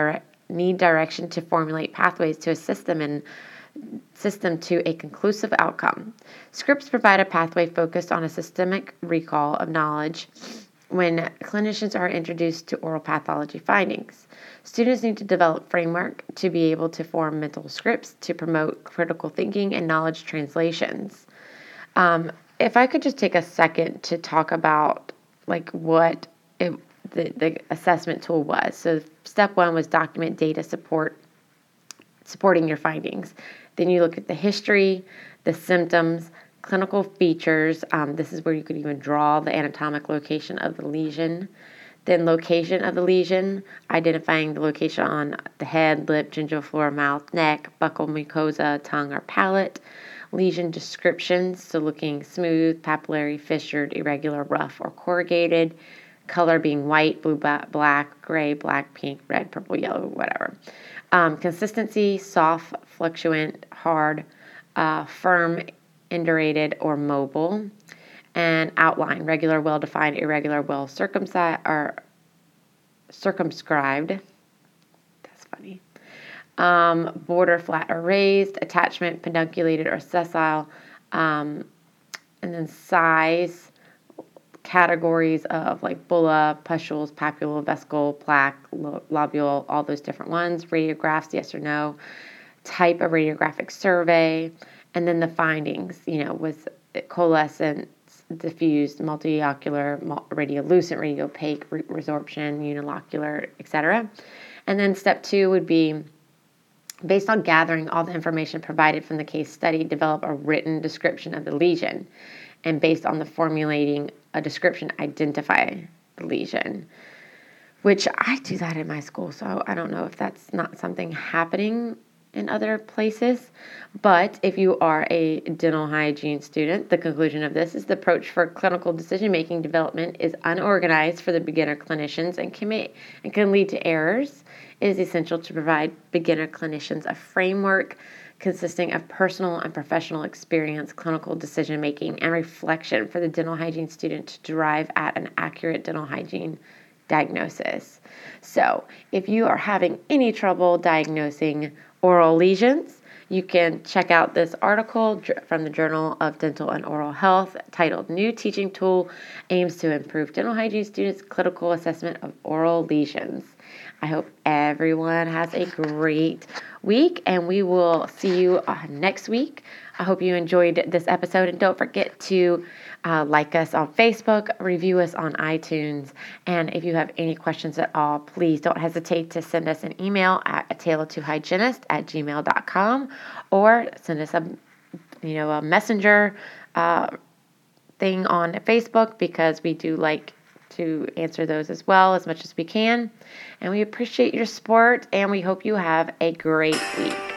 need direction to formulate pathways to assist them in system to a conclusive outcome. Scripts provide a pathway focused on a systemic recall of knowledge when clinicians are introduced to oral pathology findings. Students need to develop framework to be able to form mental scripts to promote critical thinking and knowledge translations. Um, if I could just take a second to talk about like what it, the, the assessment tool was. So step one was document data support, supporting your findings. Then you look at the history, the symptoms, clinical features. Um, this is where you could even draw the anatomic location of the lesion. Then location of the lesion, identifying the location on the head, lip, gingival flora, mouth, neck, buccal mucosa, tongue, or palate. Lesion descriptions, so looking smooth, papillary, fissured, irregular, rough, or corrugated. Color being white, blue, black, gray, black, pink, red, purple, yellow, whatever. Um, consistency, soft, fluctuant, hard, uh, firm, indurated, or mobile. And outline, regular, well-defined, irregular, well-circumcised, or circumscribed. That's funny. Um, border, flat, or raised. Attachment, pedunculated, or sessile. Um, and then size, categories of like bulla, pustules, papule, vesicle, plaque, lo- lobule, all those different ones. Radiographs, yes or no. Type of radiographic survey. And then the findings, you know, was coalescent, diffused, multiocular, radiolucent, radiopaque, re- resorption, unilocular, et cetera. And then step two would be, based on gathering all the information provided from the case study, develop a written description of the lesion. And based on the formulating a description, identify the lesion, which I do that in my school. So I don't know if that's not something happening in other places. But if you are a dental hygiene student, the conclusion of this is the approach for clinical decision-making development is unorganized for the beginner clinicians and can, make, and can lead to errors. It is essential to provide beginner clinicians a framework consisting of personal and professional experience, clinical decision-making, and reflection for the dental hygiene student to derive at an accurate dental hygiene diagnosis. So if you are having any trouble diagnosing oral lesions, you can check out this article from the Journal of Dental and Oral Health titled New Teaching Tool Aims to Improve Dental Hygiene Students' Clinical Assessment of Oral Lesions. I hope everyone has a great week, and we will see you uh, next week. I hope you enjoyed this episode, and don't forget to uh, like us on Facebook, review us on iTunes, and if you have any questions at all, please don't hesitate to send us an email at a tale of two hygienists at gmail dot com, or send us a you know a messenger uh, thing on Facebook, because we do like to answer those as well as much as we can. And we appreciate your support, and we hope you have a great week.